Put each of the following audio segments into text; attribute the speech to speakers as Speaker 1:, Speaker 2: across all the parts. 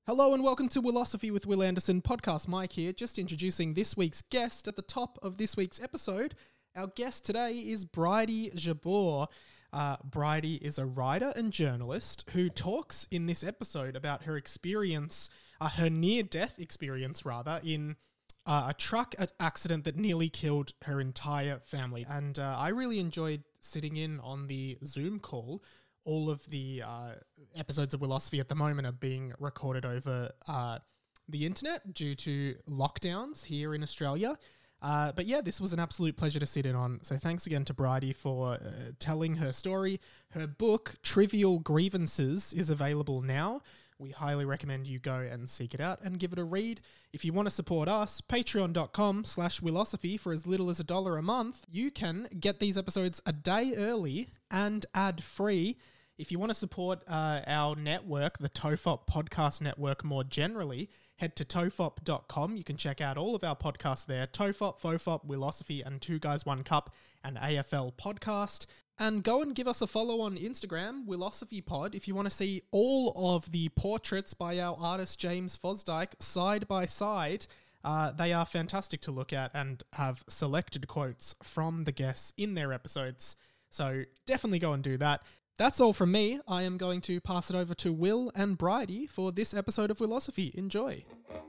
Speaker 1: Hello and welcome to Willosophy with Will Anderson podcast. Mike here, just introducing this week's guest at the top of this week's episode. Our guest today is Bridie Jabbour. Bridie is a writer and journalist who talks in this episode about her experience, her near-death experience rather, in a truck accident that nearly killed her entire family. And I really enjoyed sitting in on the Zoom call. All of the episodes of Willosophy at the moment are being recorded over the internet due to lockdowns here in Australia. But yeah, this was an absolute pleasure to sit in on. So thanks again to Bridie for telling her story. Her book, Trivial Grievances, is available now. We highly recommend you go and seek it out and give it a read. If you want to support us, patreon.com/Willosophy for as little as $1 a month. You can get these episodes a day early and ad-free. If you want to support our network, the TOFOP Podcast Network more generally, head to tofop.com. You can check out all of our podcasts there. TOFOP, FOFOP, Willosophy, and Two Guys, One Cup, and AFL Podcast. And go and give us a follow on Instagram, WillosophyPod, if you want to see all of the portraits by our artist James Fosdyke side by side. They are fantastic to look at and have selected quotes from the guests in their episodes. So definitely go and do that. That's all from me. I am going to pass it over to Will and Bridie for this episode of Willosophy. Enjoy.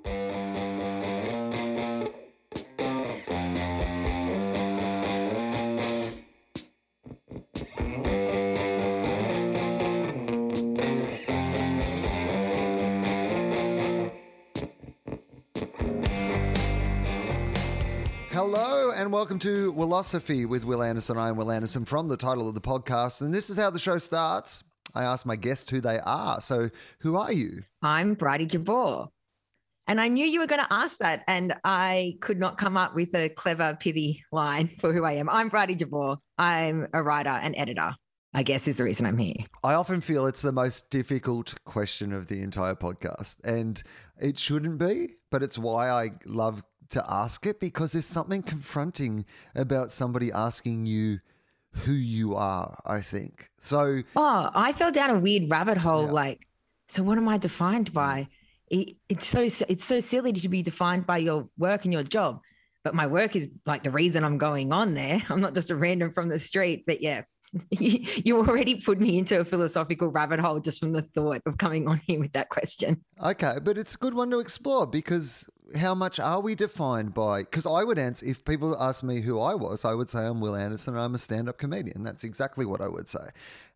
Speaker 2: Hello and welcome to Willosophy with Will Anderson. I am Will Anderson from the title of the podcast, and this is how the show starts. I ask my guests who they are. So who are you?
Speaker 3: I'm Bridie Jabbour. And I knew you were going to ask that, and I could not come up with a clever, pithy line for who I am. I'm Bridie Jabbour. I'm a writer and editor, I guess is the reason I'm here.
Speaker 2: I often feel it's the most difficult question of the entire podcast, and it shouldn't be, but it's why I love to ask it, because there's something confronting about somebody asking you who you are, I think. So
Speaker 3: I fell down a weird rabbit hole, so what am I defined by? It's so silly to be defined by your work and your job, but my work is like the reason I'm going on there. I'm not just a random from the street, but yeah. You already put me into a philosophical rabbit hole just from the thought of coming on here with that question.
Speaker 2: Okay, but it's a good one to explore, because how much are we defined by? Because I would answer, if people asked me who I was, I would say I'm Will Anderson and I'm a stand-up comedian. That's exactly what I would say.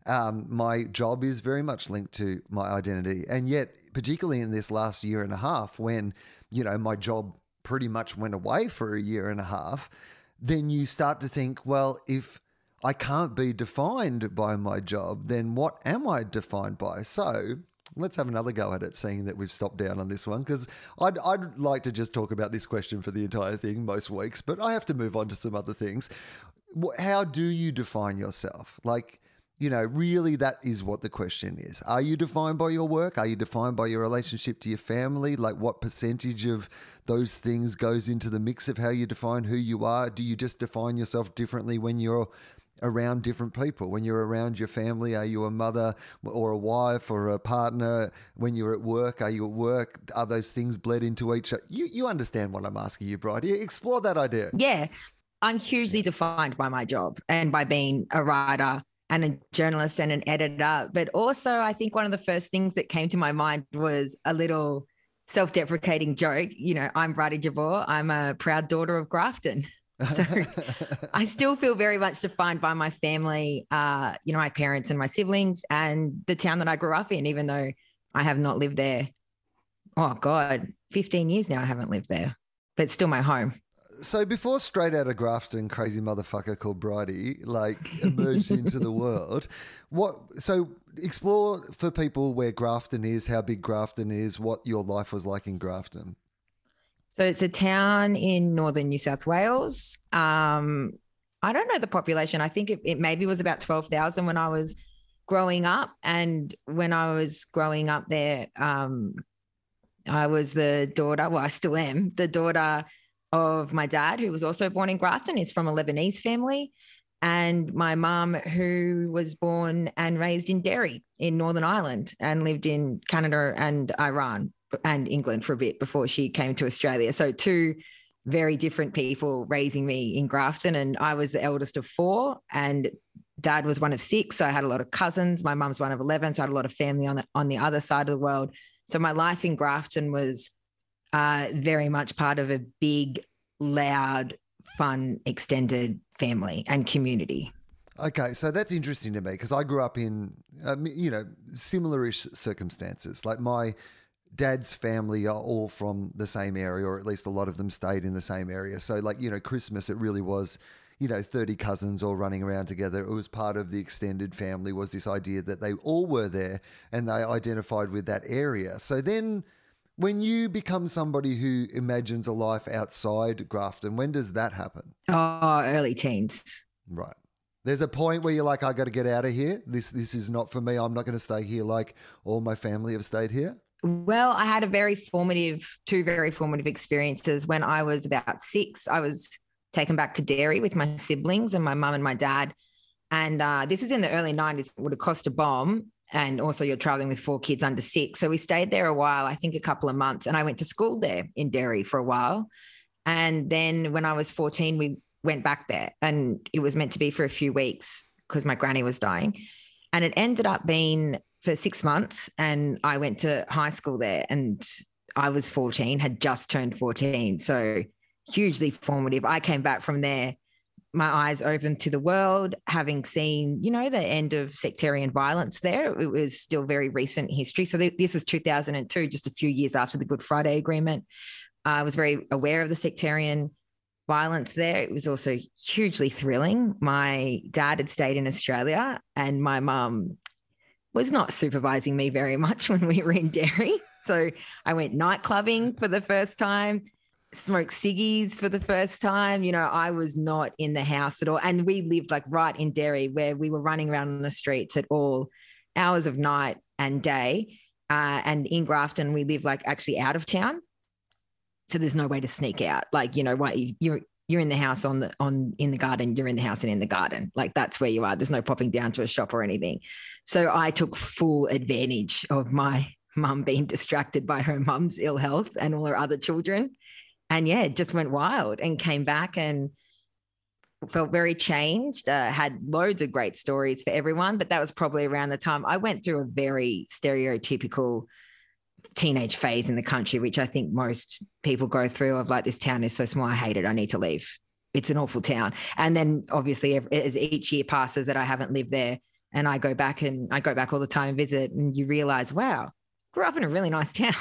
Speaker 2: My job is very much linked to my identity. And yet, particularly in this last year and a half, when, my job pretty much went away for a year and a half, then you start to think, well, if I can't be defined by my job, then what am I defined by? So let's have another go at it, seeing that we've stopped down on this one, because I'd like to just talk about this question for the entire thing most weeks, but I have to move on to some other things. How do you define yourself? Really that is what the question is. Are you defined by your work? Are you defined by your relationship to your family? Like, what percentage of those things goes into the mix of how you define who you are? Do you just define yourself differently when you're around different people? When you're around your family, are you a mother or a wife or a partner? When you're at work, are you at work? Are those things bled into each other? You understand what I'm asking you, Bridie. Explore that idea.
Speaker 3: Yeah, I'm hugely defined by my job and by being a writer and a journalist and an editor. But also, I think one of the first things that came to my mind was a little self-deprecating joke. I'm Bridie Jabbour. I'm a proud daughter of Grafton. So I still feel very much defined by my family, my parents and my siblings, and the town that I grew up in, even though I have not lived there. 15 years now I haven't lived there, but it's still my home.
Speaker 2: So before Straight Outta Grafton, crazy motherfucker called Bridie, emerged into the world, so explore for people where Grafton is, how big Grafton is, what your life was like in Grafton.
Speaker 3: So it's a town in northern New South Wales. I don't know the population. I think it maybe was about 12,000 when I was growing up. And when I was growing up there, I was the daughter, I still am, the daughter of my dad, who was also born in Grafton. He's from a Lebanese family. And my mum, who was born and raised in Derry in Northern Ireland and lived in Canada and Iran. and England for a bit before she came to Australia. So two very different people raising me in Grafton. And I was the eldest of four and Dad was one of six. So I had a lot of cousins. My mum's one of 11. So I had a lot of family on the other side of the world. So my life in Grafton was very much part of a big, loud, fun, extended family and community.
Speaker 2: Okay, so that's interesting to me because I grew up in, similar-ish circumstances. Like my dad's family are all from the same area, or at least a lot of them stayed in the same area. So Christmas, it really was, 30 cousins all running around together. It was part of the extended family, was this idea that they all were there and they identified with that area. So then when you become somebody who imagines a life outside Grafton, when does that happen?
Speaker 3: Oh, early teens.
Speaker 2: Right. There's a point where you're like, I got to get out of here. This is not for me. I'm not going to stay here like all my family have stayed here.
Speaker 3: Well, I had two very formative experiences. When I was about 6, I was taken back to Derry with my siblings and my mum and my dad. And this is in the early 90s. It would have cost a bomb. And also you're traveling with 4 kids under 6. So we stayed there a while, I think a couple of months. And I went to school there in Derry for a while. And then when I was 14, we went back there and it was meant to be for a few weeks because my granny was dying. And it ended up being for 6 months. And I went to high school there and I was 14, had just turned 14. So hugely formative. I came back from there, my eyes open to the world, having seen, the end of sectarian violence there. It was still very recent history. So this was 2002, just a few years after the Good Friday Agreement. I was very aware of the sectarian violence there. It was also hugely thrilling. My dad had stayed in Australia and my mum was not supervising me very much when we were in Derry. So I went night clubbing for the first time, smoked ciggies for the first time. I was not in the house at all. And we lived like right in Derry where we were running around on the streets at all hours of night and day. And in Grafton, we live like actually out of town. So there's no way to sneak out. Like, you're in the house in the garden, you're in the house and in the garden. Like that's where you are. There's no popping down to a shop or anything. So I took full advantage of my mum being distracted by her mum's ill health and all her other children. And yeah, it just went wild and came back and felt very changed, had loads of great stories for everyone. But that was probably around the time I went through a very stereotypical teenage phase in the country, which I think most people go through of like, this town is so small, I hate it, I need to leave. It's an awful town. And then obviously as each year passes that I haven't lived there and I go back all the time and visit and you realize, wow, grew up in a really nice town.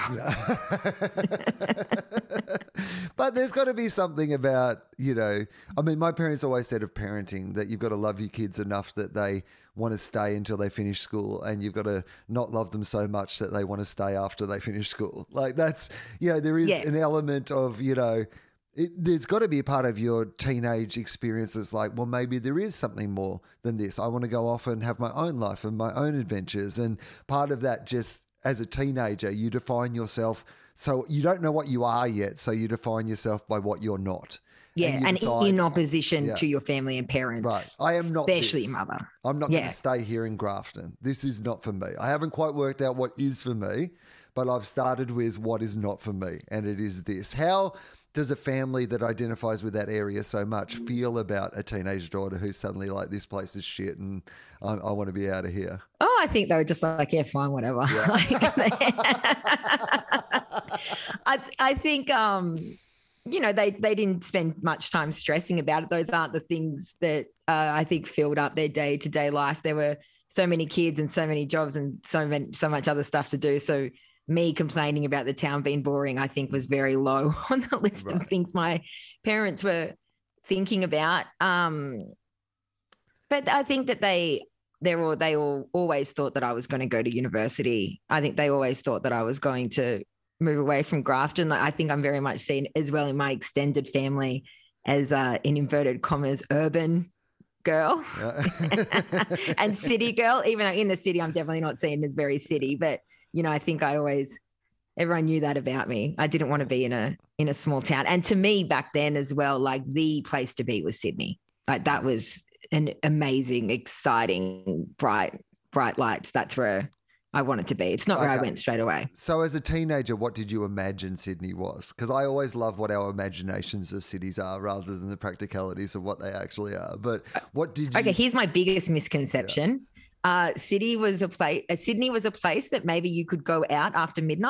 Speaker 2: But there's got to be something about, my parents always said of parenting that you've got to love your kids enough that they want to stay until they finish school, and you've got to not love them so much that they want to stay after they finish school. Like that's, there is an element of, there's got to be a part of your teenage experiences like, well, maybe there is something more than this. I want to go off and have my own life and my own adventures. And part of that, just as a teenager, you define yourself. So you don't know what you are yet. So you define yourself by what you're not.
Speaker 3: Yeah, and in opposition to your family and parents.
Speaker 2: Right. I am not
Speaker 3: especially
Speaker 2: this.
Speaker 3: Your mother.
Speaker 2: I'm not going to stay here in Grafton. This is not for me. I haven't quite worked out what is for me, but I've started with what is not for me, and it is this. How does a family that identifies with that area so much feel about a teenage daughter who's suddenly like, this place is shit and I want to be out of here?
Speaker 3: Oh, I think they were just like, yeah, fine, whatever. Yeah. I think... they didn't spend much time stressing about it. Those aren't the things that I think filled up their day-to-day life. There were so many kids and so many jobs and so much other stuff to do. So me complaining about the town being boring, I think, was very low on the list of things my parents were thinking about. But I think that they all always thought that I was going to go to university. I think they always thought that I was going to move away from Grafton. Like, I think I'm very much seen as well in my extended family as in inverted commas, urban girl and city girl, even though in the city, I'm definitely not seen as very city, but I think everyone knew that about me. I didn't want to be in a small town. And to me back then as well, like the place to be was Sydney. Like that was an amazing, exciting, bright lights. That's where I want it to be. It's not where I went straight away.
Speaker 2: So as a teenager, what did you imagine Sydney was? Because I always love what our imaginations of cities are rather than the practicalities of what they actually are. But what did you...
Speaker 3: Okay, here's my biggest misconception. Yeah. Sydney was a place that maybe you could go out after midnight.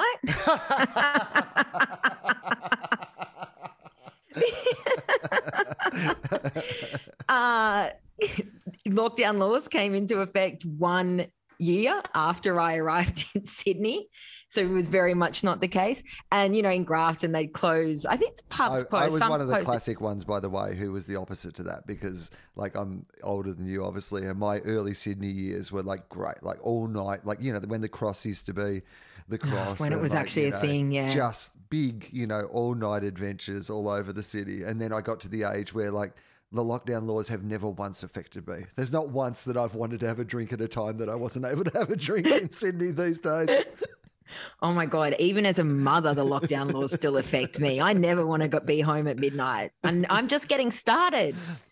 Speaker 3: Lockdown laws came into effect 1 year after I arrived in Sydney. So it was very much not the case. And, you know, in Grafton, they'd close. I think the pubs closed.
Speaker 2: I was one of the classic ones, by the way, who was the opposite to that because, like, I'm older than you, obviously, and my early Sydney years were, like, great, like, all night, like, you know, when the Cross used to be the Cross.
Speaker 3: When it was actually a thing, yeah.
Speaker 2: Just big, you know, all-night adventures all over the city. And then I got to the age where, like, the lockdown laws have never once affected me. There's not once that I've wanted to have a drink at a time that I wasn't able to have a drink in Sydney these days.
Speaker 3: Oh my God. Even as a mother, the lockdown laws still affect me. I never want to be home at midnight. And I'm just getting started.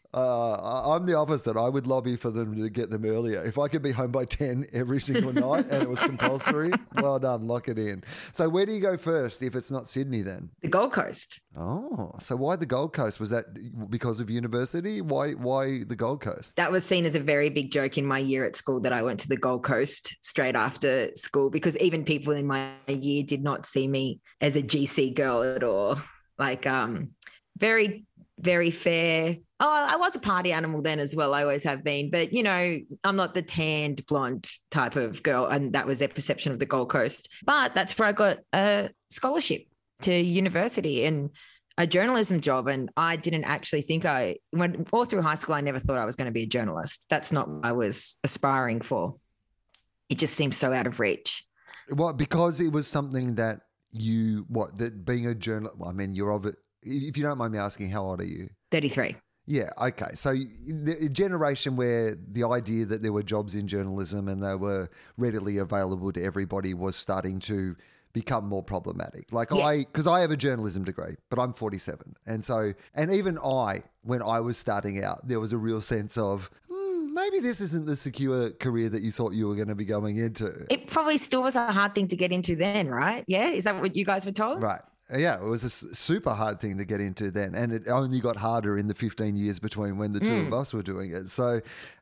Speaker 2: I'm the opposite. I would lobby for them to get them earlier. If I could be home by 10 every single night and it was compulsory, well done, lock it in. So where do you go first if it's not Sydney then?
Speaker 3: The Gold Coast.
Speaker 2: Oh, so why the Gold Coast? Was that because of university? Why the Gold Coast?
Speaker 3: That was seen as a very big joke in my year at school that I went to the Gold Coast straight after school because even people in my year did not see me as a GC girl at all. Like very, very fair. Oh, I was a party animal then as well. I always have been. But, you know, I'm not the tanned blonde type of girl. And that was their perception of the Gold Coast. But that's where I got a scholarship to university and a journalism job. And I didn't actually think all through high school, I never thought I was going to be a journalist. That's not what I was aspiring for. It just seemed so out of reach.
Speaker 2: Well, because it was something that that being a journalist, well, I mean, you're of it. If you don't mind me asking, how old are you?
Speaker 3: 33.
Speaker 2: Yeah, okay. So the generation where the idea that there were jobs in journalism and they were readily available to everybody was starting to become more problematic. Like because I have a journalism degree, but I'm 47. And even when I was starting out, there was a real sense of, maybe this isn't the secure career that you thought you were going to be going into.
Speaker 3: It probably still was a hard thing to get into then, right? Yeah? Is that what you guys were told?
Speaker 2: Right. Yeah, it was a super hard thing to get into then. And it only got harder in the 15 years between when the two of us were doing it. So,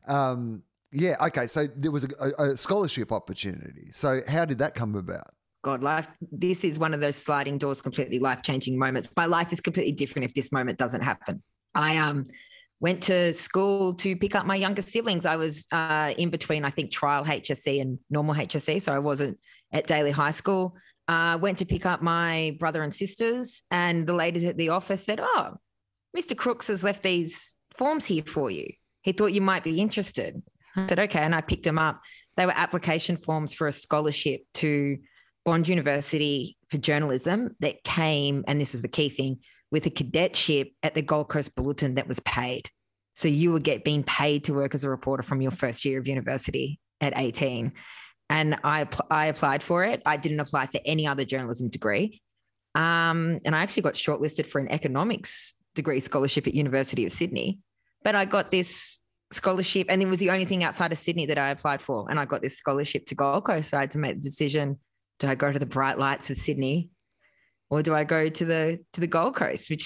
Speaker 2: okay. So there was a scholarship opportunity. So how did that come about?
Speaker 3: God, this is one of those sliding doors, completely life-changing moments. My life is completely different if this moment doesn't happen. I went to school to pick up my younger siblings. I was in between, I think, trial HSC and normal HSC. So I wasn't at Daly High School. Went to pick up my brother and sisters, and the ladies at the office said, "Oh, Mr. Crooks has left these forms here for you. He thought you might be interested." I said, "Okay," and I picked them up. They were application forms for a scholarship to Bond University for journalism that came, and this was the key thing, with a cadetship at the Gold Coast Bulletin that was paid. So you would being paid to work as a reporter from your first year of university at 18. And I applied for it. I didn't apply for any other journalism degree. And I actually got shortlisted for an economics degree scholarship at University of Sydney. But I got this scholarship, and it was the only thing outside of Sydney that I applied for. And I got this scholarship to Gold Coast. So I had to make the decision, do I go to the bright lights of Sydney or do I go to the Gold Coast, which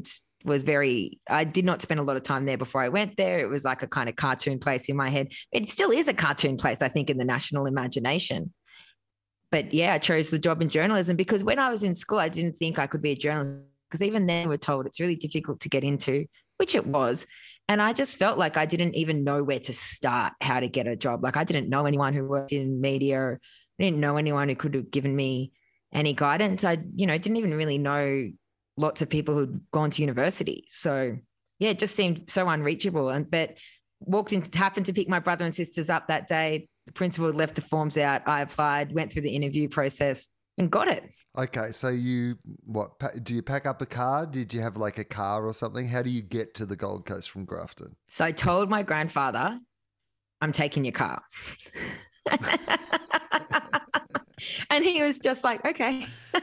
Speaker 3: I did not spend a lot of time there before I went there. It was like a kind of cartoon place in my head. It still is a cartoon place, I think, in the national imagination. But yeah, I chose the job in journalism because when I was in school, I didn't think I could be a journalist because even then we were told it's really difficult to get into, which it was. And I just felt like I didn't even know where to start, how to get a job. Like I didn't know anyone who worked in media. I didn't know anyone who could have given me any guidance. I, didn't even really know lots of people who'd gone to university. So yeah, it just seemed so unreachable. But happened to pick my brother and sisters up that day. The principal had left the forms out. I applied, went through the interview process and got it.
Speaker 2: Okay. So do you pack up a car? Did you have like a car or something? How do you get to the Gold Coast from Grafton?
Speaker 3: So I told my grandfather, I'm taking your car. And he was just like, okay.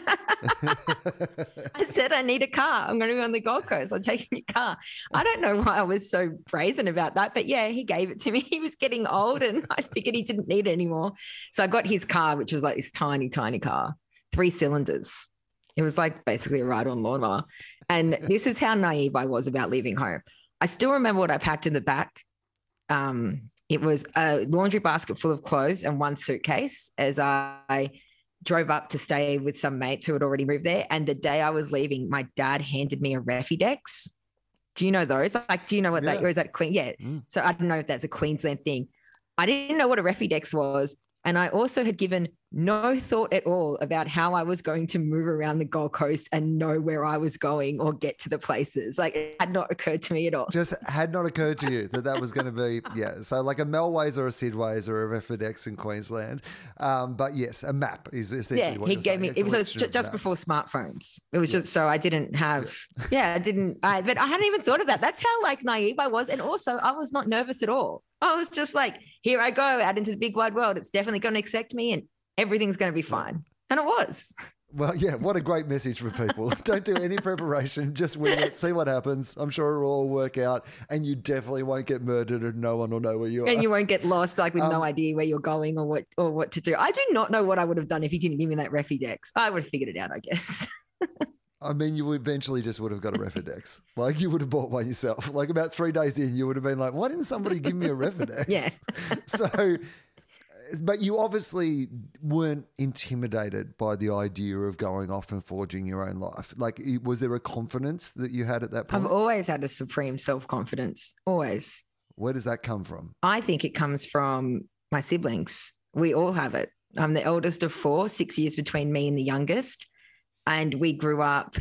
Speaker 3: I said, I need a car. I'm going to be on the Gold Coast. I'm taking your car. I don't know why I was so brazen about that, but yeah, he gave it to me. He was getting old and I figured he didn't need it anymore. So I got his car, which was like this tiny, tiny car, 3 cylinders. It was like basically a ride-on lawnmower. And this is how naive I was about leaving home. I still remember what I packed in the back. It was a laundry basket full of clothes and 1 suitcase as I drove up to stay with some mates who had already moved there. And the day I was leaving, my dad handed me a Refidex. Do you know those? Like, do you know what that, or is that Queen? Yeah. So I don't know if that's a Queensland thing. I didn't know what a Refidex was. And I also had given no thought at all about how I was going to move around the Gold Coast and know where I was going or get to the places. Like, it had not occurred to me at all.
Speaker 2: Just had not occurred to you that was going to be, yeah. So like a Melways or a Sidways or a Refidex in Queensland. But yes, a map is essentially what
Speaker 3: he
Speaker 2: you're
Speaker 3: gave
Speaker 2: saying,
Speaker 3: me, it was just before smartphones. It was just, so I didn't have, but I hadn't even thought of that. That's how like naive I was. And also I was not nervous at all. I was just like, here I go out into the big wide world. It's definitely going to accept me and everything's going to be fine. And it was.
Speaker 2: Well, yeah, what a great message for people. Don't do any preparation. Just wing it, see what happens. I'm sure it'll all work out and you definitely won't get murdered and no one will know where you are.
Speaker 3: And you won't get lost like with no idea where you're going or what to do. I do not know what I would have done if he didn't give me that Refidex. I would have figured it out, I guess.
Speaker 2: I mean, you eventually just would have got a Refidex. Like you would have bought one yourself. Like about 3 days in, you would have been like, why didn't somebody give me a Refidex?
Speaker 3: Yeah.
Speaker 2: So, but you obviously weren't intimidated by the idea of going off and forging your own life. Like, was there a confidence that you had at that point?
Speaker 3: I've always had a supreme self-confidence. Always.
Speaker 2: Where does that come from?
Speaker 3: I think it comes from my siblings. We all have it. I'm the eldest of 4, 6 years between me and the youngest. And we grew up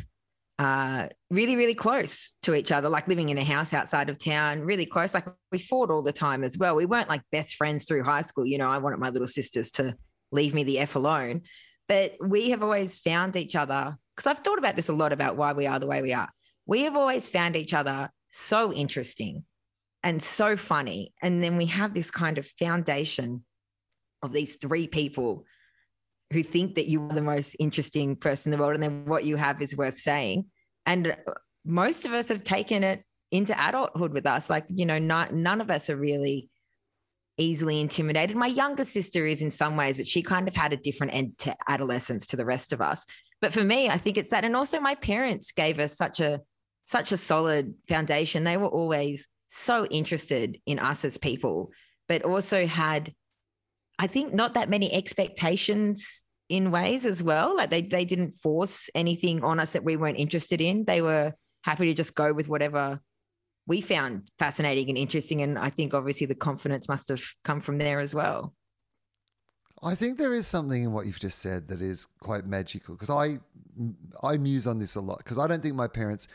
Speaker 3: really, really close to each other, like living in a house outside of town, really close. Like we fought all the time as well. We weren't like best friends through high school. You know, I wanted my little sisters to leave me the F alone. But we have always found each other, because I've thought about this a lot about why we are the way we are. We have always found each other so interesting and so funny. And then we have this kind of foundation of these 3 people who think that you are the most interesting person in the world and then what you have is worth saying. And most of us have taken it into adulthood with us. Like, you know, none of us are really easily intimidated. My younger sister is in some ways, but she kind of had a different end to adolescence to the rest of us. But for me, I think it's that. And also my parents gave us such a solid foundation. They were always so interested in us as people, but also had, I think, not that many expectations in ways as well. Like they didn't force anything on us that we weren't interested in. They were happy to just go with whatever we found fascinating and interesting. And I think obviously the confidence must have come from there as well.
Speaker 2: I think there is something in what you've just said that is quite magical, because I muse on this a lot, because I think my parents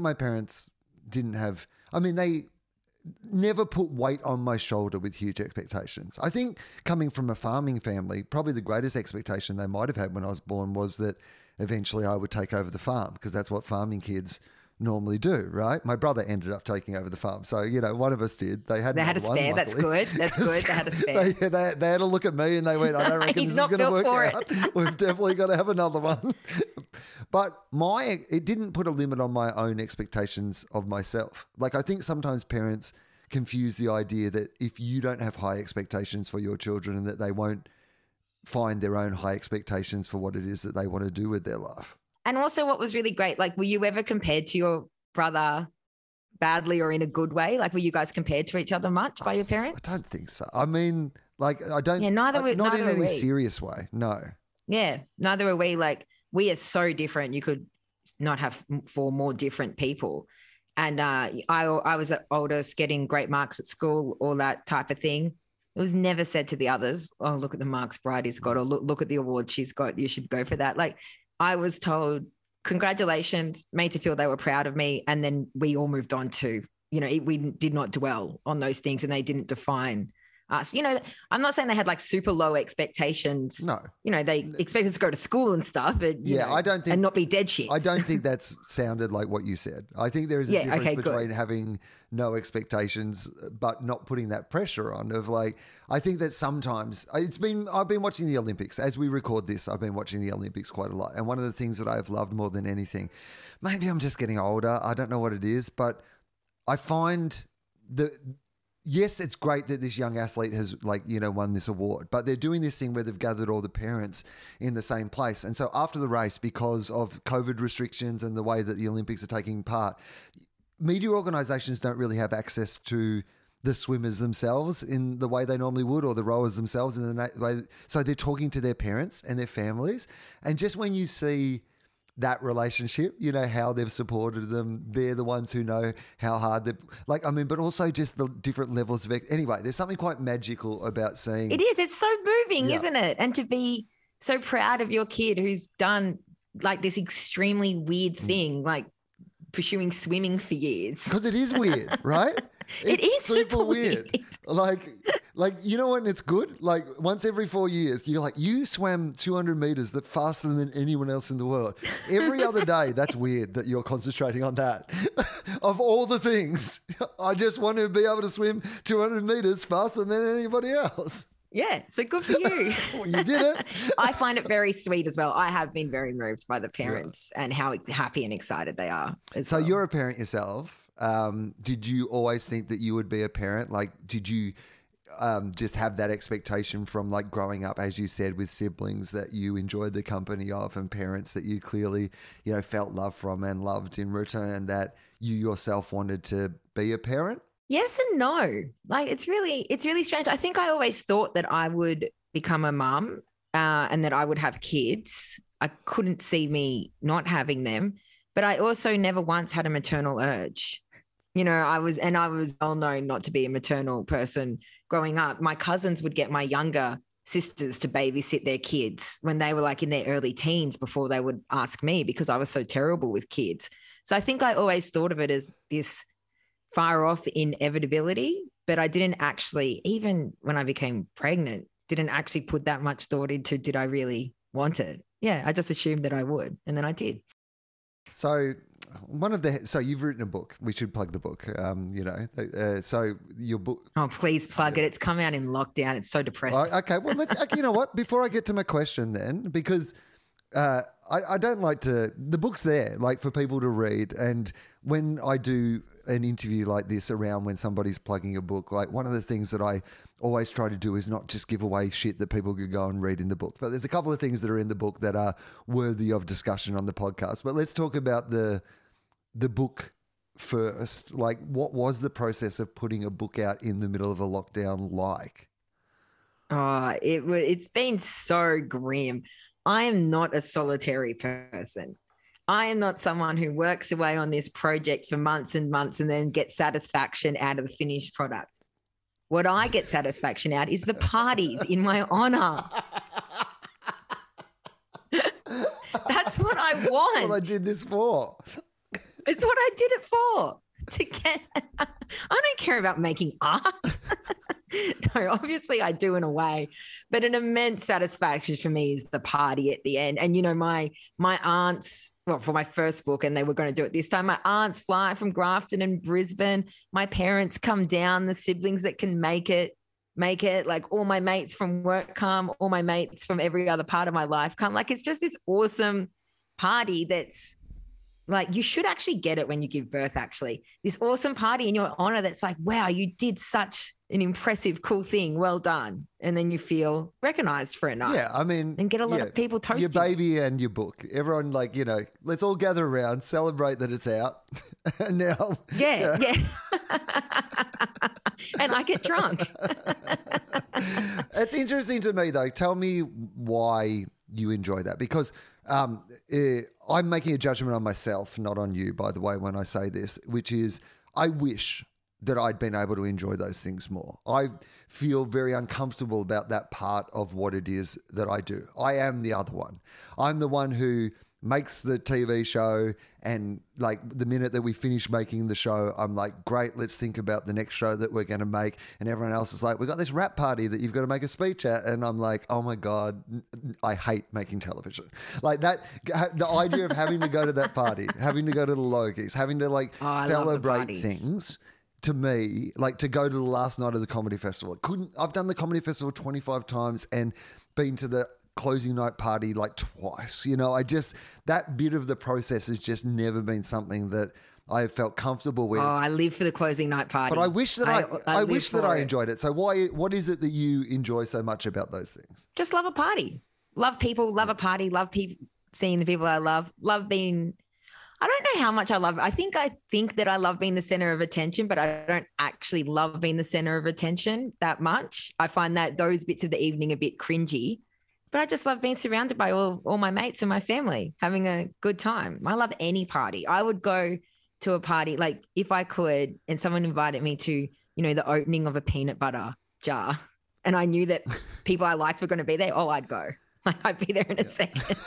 Speaker 2: didn't have, I mean, they never put weight on my shoulder with huge expectations. I think coming from a farming family, probably the greatest expectation they might have had when I was born was that eventually I would take over the farm, because that's what farming kids normally do, right? My brother ended up taking over the farm. So, you know, one of us did. They had
Speaker 3: a spare. That's good. That's good. They had a spare.
Speaker 2: They had a look at me and they went, I don't reckon this is going to work out. We've definitely got to have another one. But it didn't put a limit on my own expectations of myself. Like, I think sometimes parents confuse the idea that if you don't have high expectations for your children and that they won't find their own high expectations for what it is that they want to do with their life.
Speaker 3: And also what was really great, like, were you ever compared to your brother badly or in a good way? Like, were you guys compared to each other much by your parents?
Speaker 2: I don't think so. I mean, like, I don't.
Speaker 3: Yeah,
Speaker 2: not in any serious way. No.
Speaker 3: Yeah, neither are we. Like, we are so different. You could not have 4 more different people. And I was the oldest, getting great marks at school, all that type of thing. It was never said to the others, oh, look at the marks Bridie's got, or look at the awards she's got. You should go for that. Like, I was told, congratulations, made to feel they were proud of me. And then we all moved on to, you know, we did not dwell on those things and they didn't define us. I'm not saying they had like super low expectations.
Speaker 2: No.
Speaker 3: They expected us to go to school and stuff, but
Speaker 2: I don't think,
Speaker 3: and not be dead shits.
Speaker 2: I don't think that's sounded like what you said. I think there is a difference between having no expectations but not putting that pressure on of like, I think that sometimes I've been watching the Olympics. As we record this, I've been watching the Olympics quite a lot. And one of the things that I've loved more than anything, maybe I'm just getting older, I don't know what it is, but I find yes, it's great that this young athlete has won this award, but they're doing this thing where they've gathered all the parents in the same place. And so after the race, because of COVID restrictions and the way that the Olympics are taking part, media organisations don't really have access to the swimmers themselves in the way they normally would, or the rowers themselves in the way. So they're talking to their parents and their families. And just when you see that relationship, how they've supported them, they're the ones who know how hard they've, but also just the different levels of, anyway, there's something quite magical about seeing.
Speaker 3: It is. It's so moving, isn't it? And to be so proud of your kid who's done like this extremely weird thing, like pursuing swimming for years.
Speaker 2: Because it is weird, right?
Speaker 3: It is super
Speaker 2: weird. You know what? And it's good. Like once every 4 years, you're like, you swam 200 meters that faster than anyone else in the world. Every other day, that's weird that you're concentrating on that. Of all the things, I just want to be able to swim 200 meters faster than anybody else.
Speaker 3: Yeah, so good for you.
Speaker 2: Well, you did it.
Speaker 3: I find it very sweet as well. I have been very moved by the parents and how happy and excited they are.
Speaker 2: So you're a parent yourself. Did you always think that you would be a parent? Like, did you just have that expectation from like growing up, as you said, with siblings that you enjoyed the company of and parents that you clearly, felt love from and loved in return, that you yourself wanted to be a parent?
Speaker 3: Yes and no. Like it's really strange. I think I always thought that I would become a mum and that I would have kids. I couldn't see me not having them, but I also never once had a maternal urge. I was well known not to be a maternal person growing up. My cousins would get my younger sisters to babysit their kids when they were like in their early teens before they would ask me, because I was so terrible with kids. So I think I always thought of it as this far off inevitability, but I didn't actually, even when I became pregnant, didn't actually put that much thought into, did I really want it? Yeah, I just assumed that I would, and then I did.
Speaker 2: So you've written a book. We should plug the book. So your book.
Speaker 3: Oh, please plug it. It's come out in lockdown. It's so depressing.
Speaker 2: Okay, well, you know what? Before I get to my question then, because I don't like to, the book's there like for people to read. And when I do an interview like this around when somebody's plugging a book, like one of the things that I always try to do is not just give away shit that people could go and read in the book. But there's a couple of things that are in the book that are worthy of discussion on the podcast. But let's talk about the book first. Like, what was the process of putting a book out in the middle of a lockdown like?
Speaker 3: Oh, it's been so grim. I am not a solitary person. I am not someone who works away on this project for months and months and then gets satisfaction out of the finished product. What I get satisfaction out is the parties in my honor. That's what I want.
Speaker 2: That's what I did this for.
Speaker 3: It's what I did it for. I don't care about making art. No, obviously I do in a way, but an immense satisfaction for me is the party at the end. And, my aunts, well, for my first book, and they were going to do it this time, my aunts fly from Grafton and Brisbane. My parents come down, the siblings that can make it. Like all my mates from work come, all my mates from every other part of my life come. Like it's just this awesome party that's like, you should actually get it when you give birth, actually. This awesome party in your honor that's like, wow, you did such an impressive, cool thing. Well done. And then you feel recognized for a night.
Speaker 2: Yeah, I mean.
Speaker 3: And get a lot of people toasting.
Speaker 2: Your baby and your book. Everyone let's all gather around, celebrate that it's out. And now.
Speaker 3: Yeah. And I get drunk.
Speaker 2: It's interesting to me, though. Tell me why you enjoy that. Because I'm making a judgment on myself, not on you, by the way, when I say this, which is I wish that I'd been able to enjoy those things more. I feel very uncomfortable about that part of what it is that I do. I am the other one. I'm the one who makes the TV show, and like the minute that we finish making the show, I'm like, great, let's think about the next show that we're going to make. And everyone else is like, we got this rap party that you've got to make a speech at. And I'm like, oh my God, I hate making television. Like that, the idea of having to go to that party, having to go to the Logies, having to like celebrate things. To me, like to go to the last night of the comedy festival. I've done the comedy festival 25 times and been to the closing night party like twice. You know, that bit of the process has just never been something that I have felt comfortable with.
Speaker 3: Oh, I live for the closing night party.
Speaker 2: But I wish that I enjoyed it. So what is it that you enjoy so much about those things?
Speaker 3: Just love a party. Love people, love a party, love seeing the people I love being, I don't know how much I love it. I think that I love being the center of attention, but I don't actually love being the center of attention that much. I find that those bits of the evening a bit cringy, but I just love being surrounded by all my mates and my family, having a good time. I love any party. I would go to a party, like if I could, and someone invited me to, you know, the opening of a peanut butter jar, and I knew that people I liked were going to be there, I'd go. I'd be there in a second.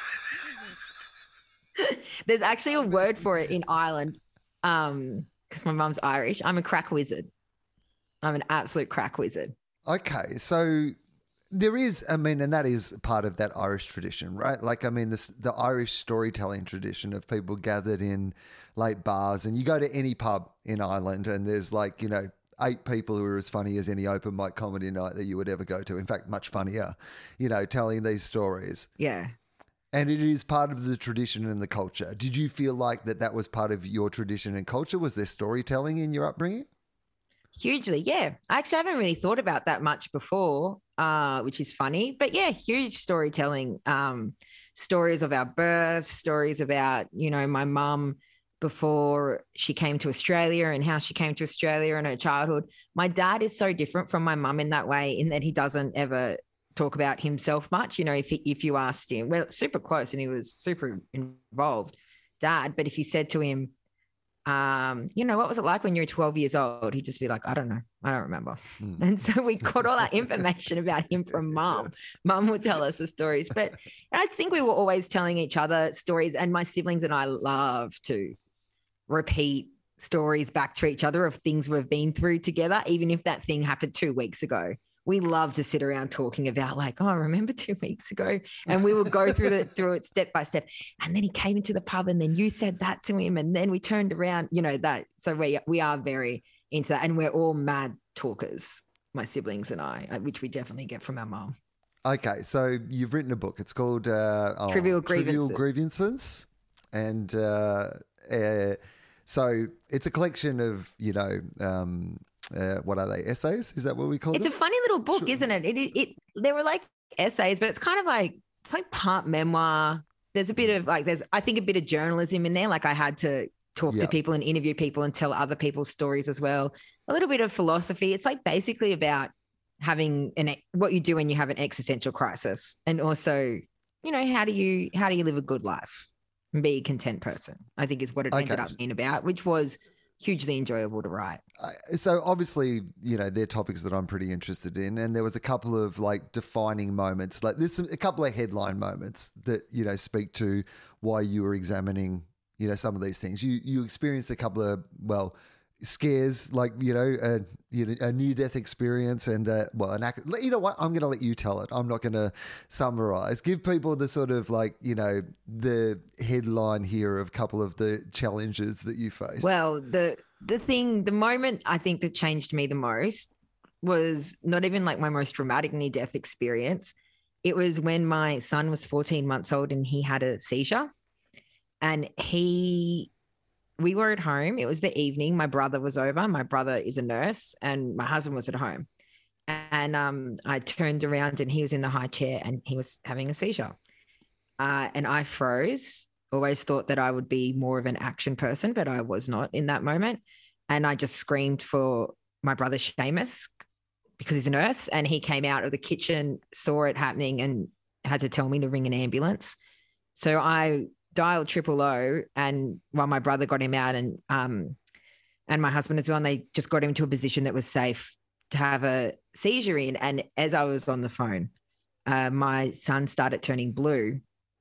Speaker 3: There's actually a word for it in Ireland because my mum's Irish. I'm a crack wizard. I'm an absolute crack wizard.
Speaker 2: Okay, so there is, and that is part of that Irish tradition, right? Like, the Irish storytelling tradition of people gathered in late bars, and you go to any pub in Ireland and there's 8 people who are as funny as any open mic comedy night that you would ever go to. In fact, much funnier, telling these stories.
Speaker 3: Yeah.
Speaker 2: And it is part of the tradition and the culture. Did you feel like that was part of your tradition and culture? Was there storytelling in your upbringing?
Speaker 3: Hugely, yeah. I actually haven't really thought about that much before, which is funny. But yeah, huge storytelling, stories of our births, stories about, my mum before she came to Australia and how she came to Australia in her childhood. My dad is so different from my mum in that way, in that he doesn't ever talk about himself much. If you asked him, well, super close and he was super involved, Dad, but if you said to him, what was it like when you were 12 years old? He'd just be like, I don't know. I don't remember. And so we got all that information about him from Mum. Mum would tell us the stories. But I think we were always telling each other stories, and my siblings and I love to repeat stories back to each other of things we've been through together, even if that thing happened 2 weeks ago. We love to sit around talking about I remember 2 weeks ago, and we would go through it step by step. And then he came into the pub, and then you said that to him, and then we turned around, that. So we are very into that, and we're all mad talkers, my siblings and I, which we definitely get from our mom.
Speaker 2: Okay, so you've written a book. It's called
Speaker 3: Trivial Grievances,
Speaker 2: and so it's a collection of what are they? Essays? Is that what we call them?
Speaker 3: It's a funny little book, isn't it? They were like essays, but it's kind of it's like part memoir. There's a bit of I think a bit of journalism in there. Like I had to talk to people and interview people and tell other people's stories as well. A little bit of philosophy. It's basically about having what you do when you have an existential crisis, and also, how do you live a good life and be a content person, I think is what it ended up being about, which was hugely enjoyable to write.
Speaker 2: So obviously, they're topics that I'm pretty interested in, and there was a couple of defining moments. There's a couple of headline moments that speak to why you were examining some of these things. You experienced a couple of scares, a near-death experience, and you know what? I'm going to let you tell it. I'm not going to summarize. Give people the sort of the headline here of a couple of the challenges that you faced.
Speaker 3: Well, the moment I think that changed me the most was not even my most traumatic near-death experience. It was when my son was 14 months old and he had a seizure, and we were at home. It was the evening. My brother was over. My brother is a nurse, and my husband was at home. And I turned around, and he was in the high chair, and he was having a seizure. And I froze. Always thought that I would be more of an action person, but I was not in that moment. And I just screamed for my brother Seamus because he's a nurse, and he came out of the kitchen, saw it happening, and had to tell me to ring an ambulance. So I dialed 000, and while my brother got him out, and my husband as well, and they just got him to a position that was safe to have a seizure in. And as I was on the phone, my son started turning blue,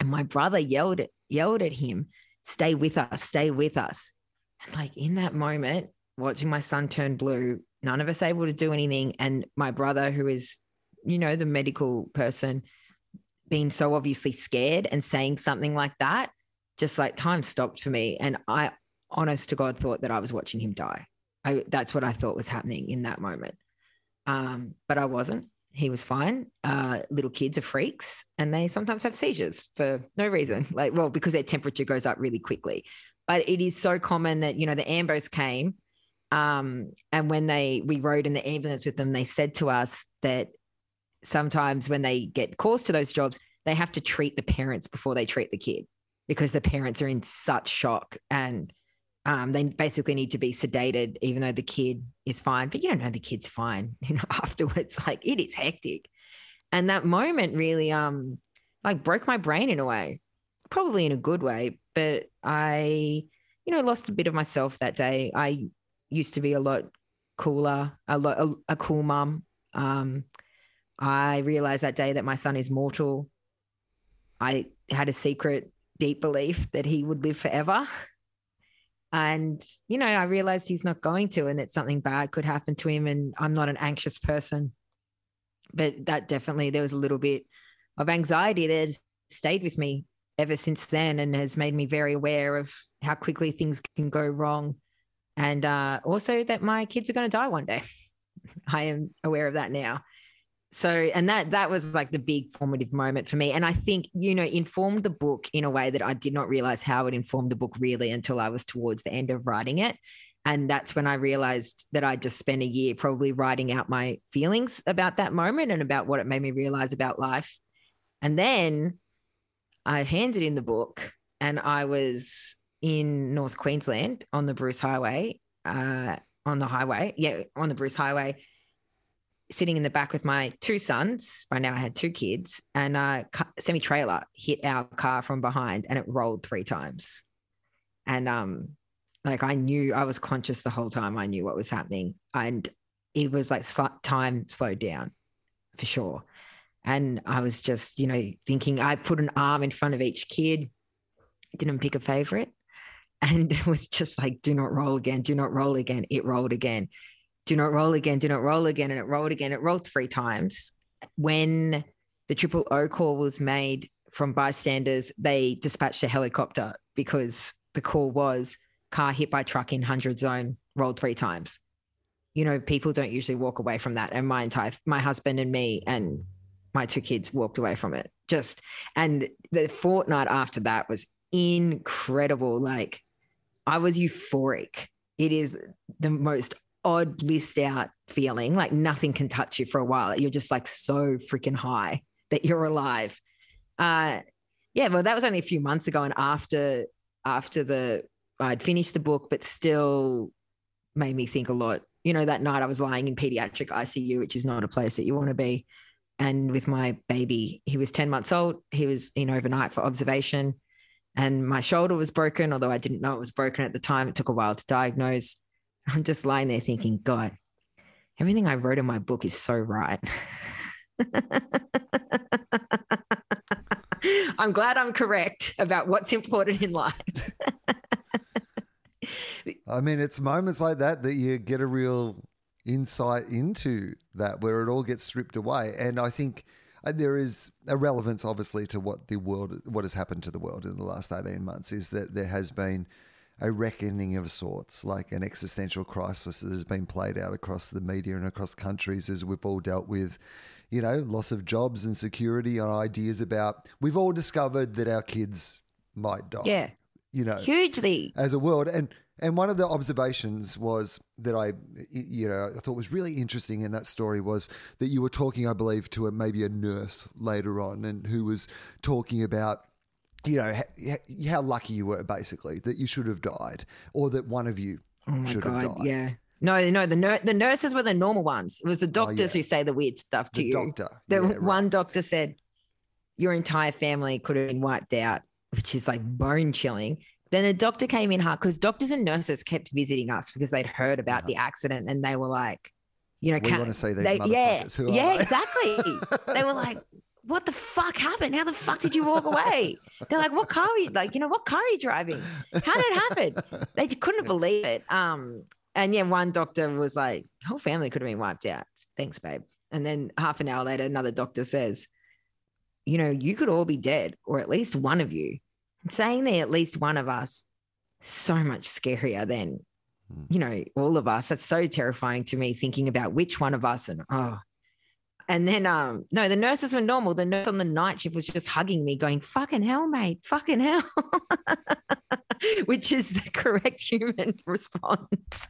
Speaker 3: And my brother yelled at him, stay with us, stay with us. And like in that moment, watching my son turn blue, none of us able to do anything. And my brother, who is, you know, the medical person, being so obviously scared and saying something like that, just like time stopped for me. And I, honest to God, thought that I was watching him die. That's what I thought was happening in that moment. But I wasn't. He was fine. Little kids are freaks and they sometimes have seizures for no reason. Like, well, because their temperature goes up really quickly. But it is so common that, you know, the ambos came and when we rode in the ambulance with them, they said to us that sometimes when they get calls to those jobs, they have to treat the parents before they treat the kid because the parents are in such shock and they basically need to be sedated, even though the kid is fine. But you don't know the kid's fine, you know, afterwards. Like it is hectic. And that moment really like broke my brain in a way, probably in a good way. But I, you know, lost a bit of myself that day. I used to be a lot cooler, a cool mum. I realized that day that my son is mortal. I had a secret, deep belief that he would live forever. And, you know, I realized he's not going to, and that something bad could happen to him. And I'm not an anxious person, but that definitely, there was a little bit of anxiety that has stayed with me ever since then and has made me very aware of how quickly things can go wrong. And also that my kids are going to die one day. I am aware of that now. So, and that was like the big formative moment for me. And I think, you know, informed the book in a way that I did not realize how it informed the book really until I was towards the end of writing it. And that's when I realized that I just spent a year probably writing out my feelings about that moment and about what it made me realize about life. And then I handed in the book and I was in North Queensland on the Bruce Highway, on the Bruce Highway, sitting in the back with my two sons. By now I had two kids, and a semi-trailer hit our car from behind and it rolled 3 times. And like I knew, I was conscious the whole time. I knew what was happening. And it was like time slowed down for sure. And I was just, you know, thinking, I put an arm in front of each kid, didn't pick a favorite. And it was just like, do not roll again, do not roll again. It rolled again. Do not roll again, do not roll again. And it rolled again. It rolled 3 times. When the 000 call was made from bystanders, they dispatched a helicopter because the call was car hit by truck in 100 zone, rolled 3 times. You know, people don't usually walk away from that. And my husband and me and my 2 kids walked away from it. And the fortnight after that was incredible. Like I was euphoric. It is the most odd blissed out feeling, like nothing can touch you for a while. You're just like so freaking high that you're alive. Well, that was only a few months ago. And after I'd finished the book, but still made me think a lot. You know, that night I was lying in pediatric ICU, which is not a place that you want to be. And with my baby, he was 10 months old. He was in overnight for observation and my shoulder was broken, although I didn't know it was broken at the time. It took a while to diagnose. I'm just lying there thinking, God, everything I wrote in my book is so right. I'm glad I'm correct about what's important in life.
Speaker 2: I mean, it's moments like that you get a real insight into that, where it all gets stripped away. And I think there is a relevance, obviously, to what has happened to the world in the last 18 months, is that there has been a reckoning of sorts, like an existential crisis that has been played out across the media and across countries as we've all dealt with, you know, loss of jobs and security, and ideas about, we've all discovered that our kids might die.
Speaker 3: Yeah.
Speaker 2: You know,
Speaker 3: hugely
Speaker 2: as a world. And one of the observations was that I thought was really interesting in that story was that you were talking, I believe, to maybe a nurse later on, and who was talking about, you know, how lucky you were, basically, that you should have died, or that one of you should have died.
Speaker 3: Yeah. No, the nurses were the normal ones. It was the doctors who say the weird stuff to you. One doctor said, your entire family could have been wiped out, which is like bone chilling. Then a doctor came in hard, because doctors and nurses kept visiting us because they'd heard about the accident, and they were like, you know,
Speaker 2: we want to see these motherfuckers. Who are they?
Speaker 3: Exactly. They were like, what the fuck happened? How the fuck did you walk away? They're like, what car are you, like, what car are you driving? How did it happen? They couldn't believe it. And yeah, one doctor was like, whole family could have been wiped out. Thanks, babe. And then half an hour later, another doctor says, you could all be dead, or at least one of you. And saying that at least one of us, so much scarier than, all of us. That's so terrifying to me, thinking about which one of us. And then, no, the nurses were normal. The nurse on the night shift was just hugging me going, fucking hell, mate, fucking hell, which is the correct human response.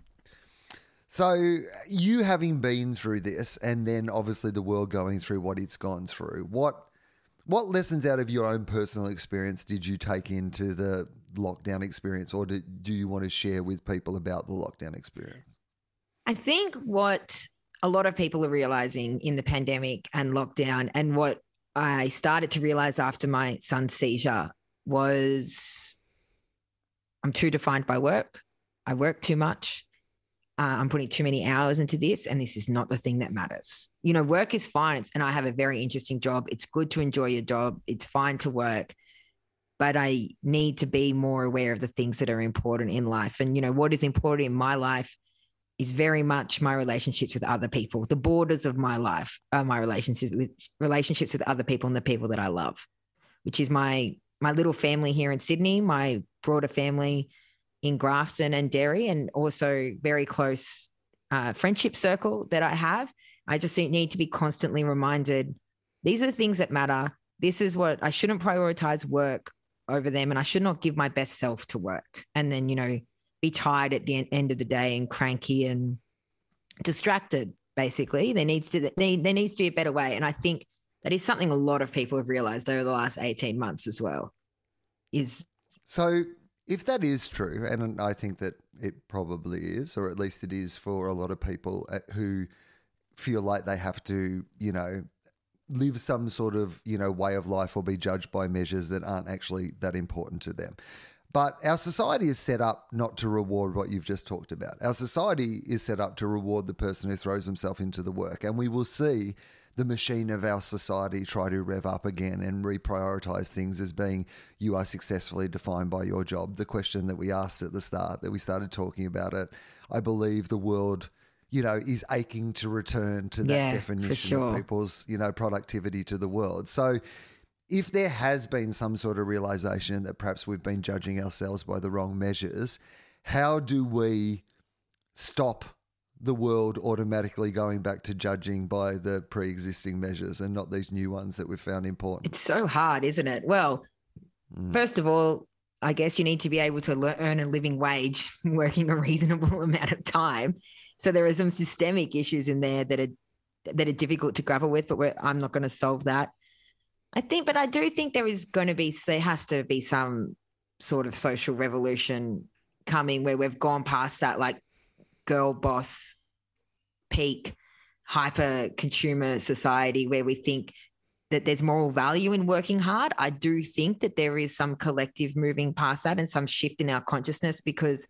Speaker 2: So you having been through this, and then obviously the world going through what it's gone through, what lessons out of your own personal experience did you take into the lockdown experience, or do you want to share with people about the lockdown experience?
Speaker 3: I think what a lot of people are realizing in the pandemic and lockdown, and what I started to realize after my son's seizure, was I'm too defined by work. I work too much. I'm putting too many hours into this, and this is not the thing that matters. Work is fine, and I have a very interesting job. It's good to enjoy your job. It's fine to work, but I need to be more aware of the things that are important in life. And, what is important in my life is very much my relationships with other people. The borders of my life are my relationships with other people and the people that I love, which is my little family here in Sydney, my broader family in Grafton and Derry, and also very close friendship circle that I have. I just need to be constantly reminded, these are the things that matter. This is what I shouldn't prioritize work over them, and I should not give my best self to work. And then, be tired at the end of the day and cranky and distracted, basically. There needs to be a better way. And I think that is something a lot of people have realized over the last 18 months as well.
Speaker 2: So if that is true, and I think that it probably is, or at least it is for a lot of people who feel like they have to, live some sort of, way of life or be judged by measures that aren't actually that important to them. But our society is set up not to reward what you've just talked about. Our society is set up to reward the person who throws himself into the work. And we will see the machine of our society try to rev up again and reprioritize things as being, you are successfully defined by your job. The question that we asked at the start, that we started talking about it, I believe the world, is aching to return to that definition of people's, productivity to the world. So if there has been some sort of realization that perhaps we've been judging ourselves by the wrong measures, how do we stop the world automatically going back to judging by the pre-existing measures and not these new ones that we've found important?
Speaker 3: It's so hard, isn't it? Well, first of all, I guess you need to be able to earn a living wage working a reasonable amount of time. So there are some systemic issues in there that are difficult to grapple with, but I'm not going to solve that. But I do think there has to be some sort of social revolution coming where we've gone past that like girl boss peak hyper consumer society where we think that there's moral value in working hard. I do think that there is some collective moving past that and some shift in our consciousness, because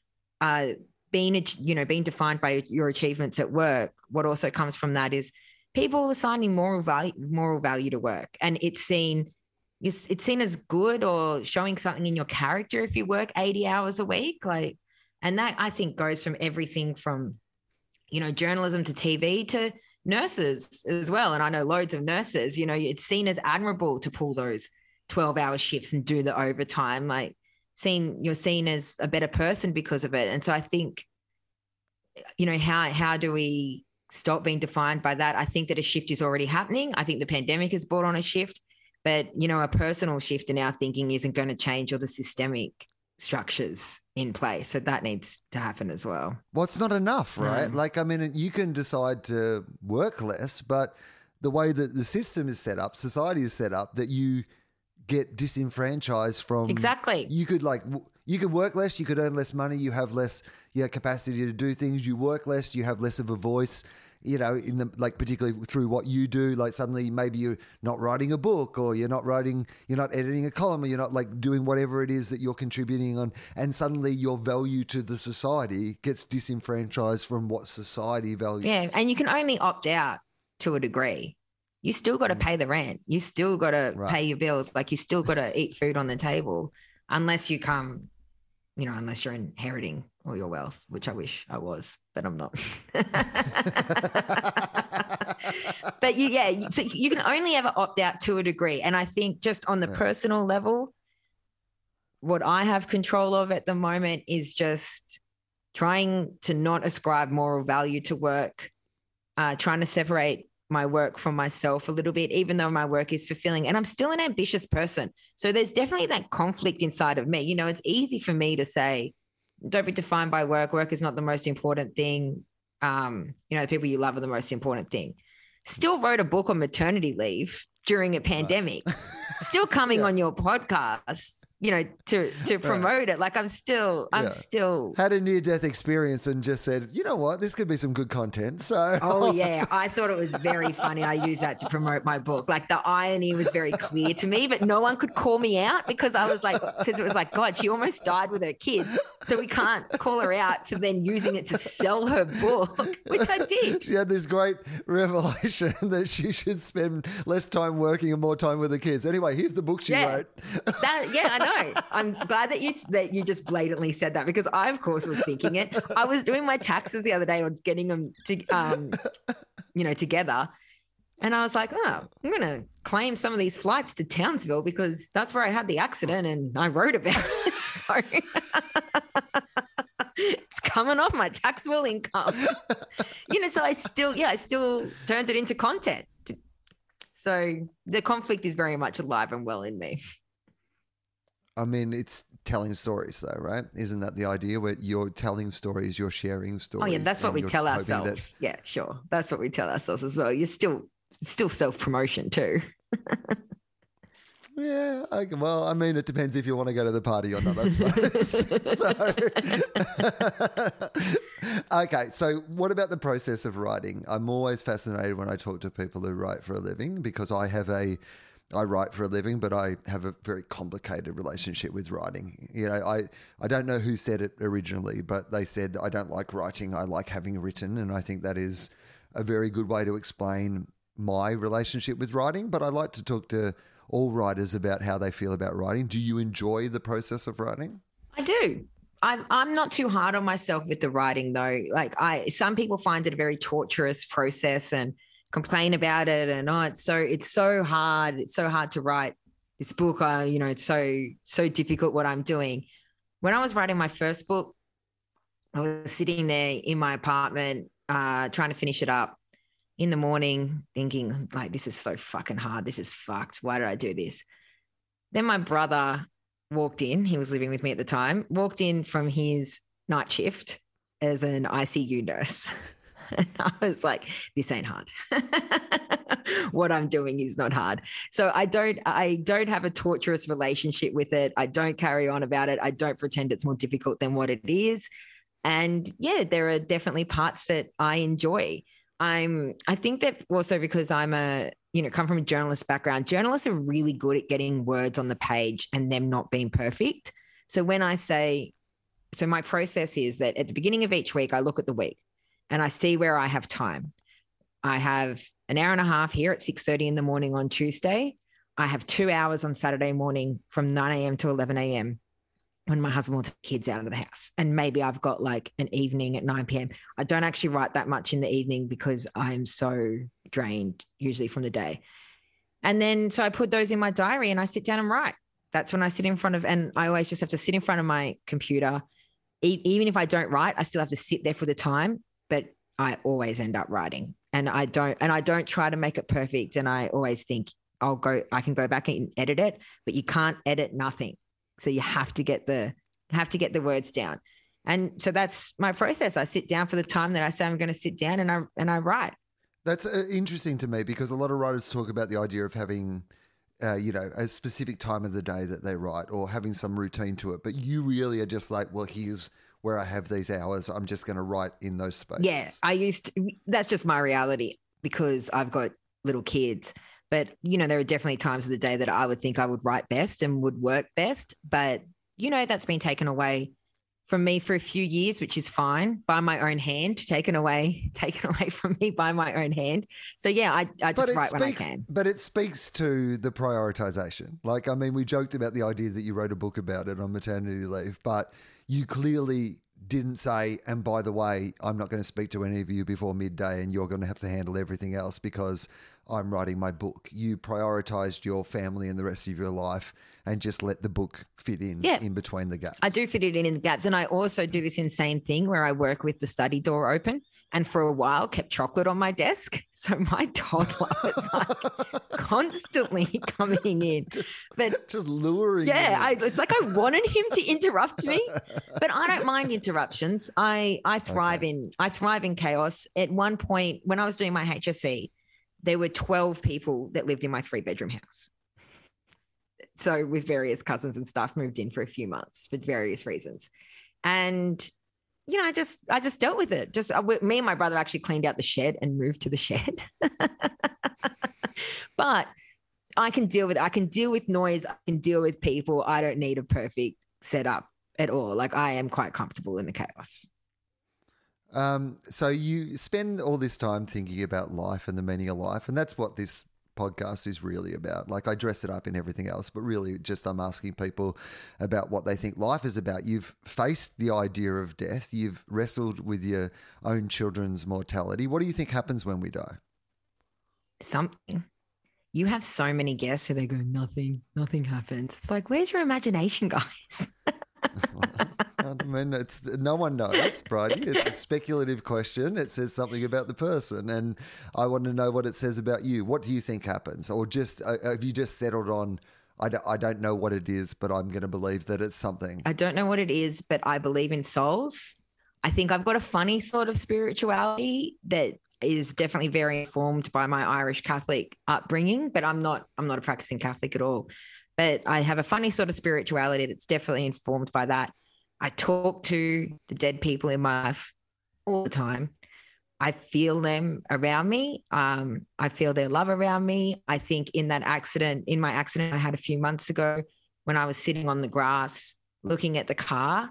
Speaker 3: being defined by your achievements at work, what also comes from that is people assigning moral value to work, and it's seen as good or showing something in your character if you work 80 hours a week. And that I think goes from everything from, journalism to TV to nurses as well. And I know loads of nurses, it's seen as admirable to pull those 12-hour shifts and do the overtime. You're seen as a better person because of it. And so I think, how do we stop being defined by that? I think that a shift is already happening. I think the pandemic has brought on a shift, but, a personal shift in our thinking isn't going to change all the systemic structures in place. So that needs to happen as well.
Speaker 2: Well, it's not enough, right? You can decide to work less, but the way that the system is set up, society is set up, that you get disenfranchised from. Exactly. You could work less, you could earn less money, you have less capacity to do things, you work less, you have less of a voice, particularly through what you do. Suddenly maybe you're not writing a book, or you're not editing a column, or you're not doing whatever it is that you're contributing on, and suddenly your value to the society gets disenfranchised from what society values.
Speaker 3: Yeah, and you can only opt out to a degree. you still got to pay the rent. You still got to pay your bills. Like, you still got to eat food on the table, unless you come, unless you're inheriting all your wealth, which I wish I was, but I'm not. But so you can only ever opt out to a degree. And I think just on the personal level, what I have control of at the moment is just trying to not ascribe moral value to work, trying to separate my work from myself a little bit, even though my work is fulfilling. And I'm still an ambitious person. So there's definitely that conflict inside of me. It's easy for me to say, don't be defined by work. Work is not the most important thing. The people you love are the most important thing. Still wrote a book on maternity leave during a pandemic. Still coming on your podcast, to promote it. Like, I'm still
Speaker 2: had a near-death experience and just said, you know what, this could be some good content. So
Speaker 3: I thought it was very funny. I used that to promote my book. Like, the irony was very clear to me, but no one could call me out because it was like, God, she almost died with her kids, so we can't call her out for then using it to sell her book, which I did.
Speaker 2: She had this great revelation that she should spend less time working and more time with the kids. Anyway, here's the book she wrote.
Speaker 3: I know. I'm glad that you just blatantly said that, because I, of course, was thinking it. I was doing my taxes the other day, or getting them to, together. And I was like, I'm going to claim some of these flights to Townsville because that's where I had the accident and I wrote about it. So it's coming off my taxable income. So I still turned it into content. So the conflict is very much alive and well in me.
Speaker 2: I mean, it's telling stories though, right? Isn't that the idea, where you're telling stories, you're sharing stories?
Speaker 3: Oh yeah, that's what we tell ourselves. Yeah, sure. That's what we tell ourselves as well. You're still self-promotion too.
Speaker 2: Yeah, well, I mean, it depends if you want to go to the party or not, I suppose. Okay, so what about the process of writing? I'm always fascinated when I talk to people who write for a living, because I write for a living, but I have a very complicated relationship with writing. I don't know who said it originally, but they said, I don't like writing, I like having written. And I think that is a very good way to explain my relationship with writing. But I like to talk to all writers about how they feel about writing. Do you enjoy the process of writing?
Speaker 3: I do. I'm not too hard on myself with the writing though. Like, some people find it a very torturous process and complain about it, and it's so hard. It's so hard to write this book. It's so difficult what I'm doing. When I was writing my first book, I was sitting there in my apartment, trying to finish it up in the morning, thinking, like, this is so fucking hard. This is fucked. Why did I do this? Then my brother walked in. He was living with me at the time. Walked in from his night shift as an ICU nurse. And I was like, this ain't hard. What I'm doing is not hard. So I don't have a torturous relationship with it. I don't carry on about it. I don't pretend it's more difficult than what it is. And yeah, there are definitely parts that I enjoy. I think that also because I'm come from a journalist background, journalists are really good at getting words on the page and them not being perfect. So when I say, my process is that at the beginning of each week, I look at the week and I see where I have time. I have an hour and a half here at 6:30 in the morning on Tuesday. I have 2 hours on Saturday morning from 9 a.m. to 11 a.m. when my husband will take the kids out of the house. And maybe I've got like an evening at 9 p.m. I don't actually write that much in the evening because I'm so drained usually from the day. And then, so I put those in my diary and I sit down and write. That's when I sit in front of, and I always just have to sit in front of my computer. Even if I don't write, I still have to sit there for the time, but I always end up writing. And I don't try to make it perfect. And I always think I can go back and edit it, but you can't edit nothing. So you have to get the words down. And so that's my process. I sit down for the time that I say I'm going to sit down and I write.
Speaker 2: That's interesting to me, because a lot of writers talk about the idea of having, a specific time of the day that they write, or having some routine to it. But you really are just like, well, here's where I have these hours. I'm just going to write in those spaces.
Speaker 3: Yeah, that's just my reality because I've got little kids. But, there are definitely times of the day that I would think I would write best and would work best. But, that's been taken away from me for a few years, which is fine, by my own hand, taken away from me by my own hand. So yeah, I just write when I can.
Speaker 2: But it speaks to the prioritization. Like, I mean, we joked about the idea that you wrote a book about it on maternity leave, but you clearly didn't say, and by the way, I'm not going to speak to any of you before midday and you're going to have to handle everything else because I'm writing my book. You prioritized your family and the rest of your life and just let the book fit in between the gaps.
Speaker 3: I do fit it in the gaps. And I also do this insane thing where I work with the study door open and for a while kept chocolate on my desk. So my toddler was like constantly coming in. But
Speaker 2: just luring
Speaker 3: it's like I wanted him to interrupt me, but I don't mind interruptions. I thrive in chaos. At one point when I was doing my HSC, there were 12 people that lived in my 3-bedroom house. So with various cousins and stuff, moved in for a few months for various reasons. And, you know, I just dealt with it. Me and my brother actually cleaned out the shed and moved to the shed. But I can deal with it. I can deal with noise. I can deal with people. I don't need a perfect setup at all. Like, I am quite comfortable in the chaos.
Speaker 2: So you spend all this time thinking about life and the meaning of life, and that's what this podcast is really about. Like, I dress it up in everything else, but really just I'm asking people about what they think life is about. You've faced the idea of death. You've wrestled with your own children's mortality. What do you think happens when we die?
Speaker 3: Something. You have so many guests who they go, nothing happens. It's like, where's your imagination, guys?
Speaker 2: I mean, no one knows, Bridie. It's a speculative question. It says something about the person, and I want to know what it says about you. What do you think happens? Or just have you just settled on, I don't know what it is, but I'm going to believe that it's something?
Speaker 3: I don't know what it is, but I believe in souls. I think I've got a funny sort of spirituality that is definitely very informed by my Irish Catholic upbringing, but I'm not a practicing Catholic at all. But I have a funny sort of spirituality that's definitely informed by that. I talk to the dead people in my life all the time. I feel them around me. I feel their love around me. I think in my accident I had a few months ago when I was sitting on the grass looking at the car,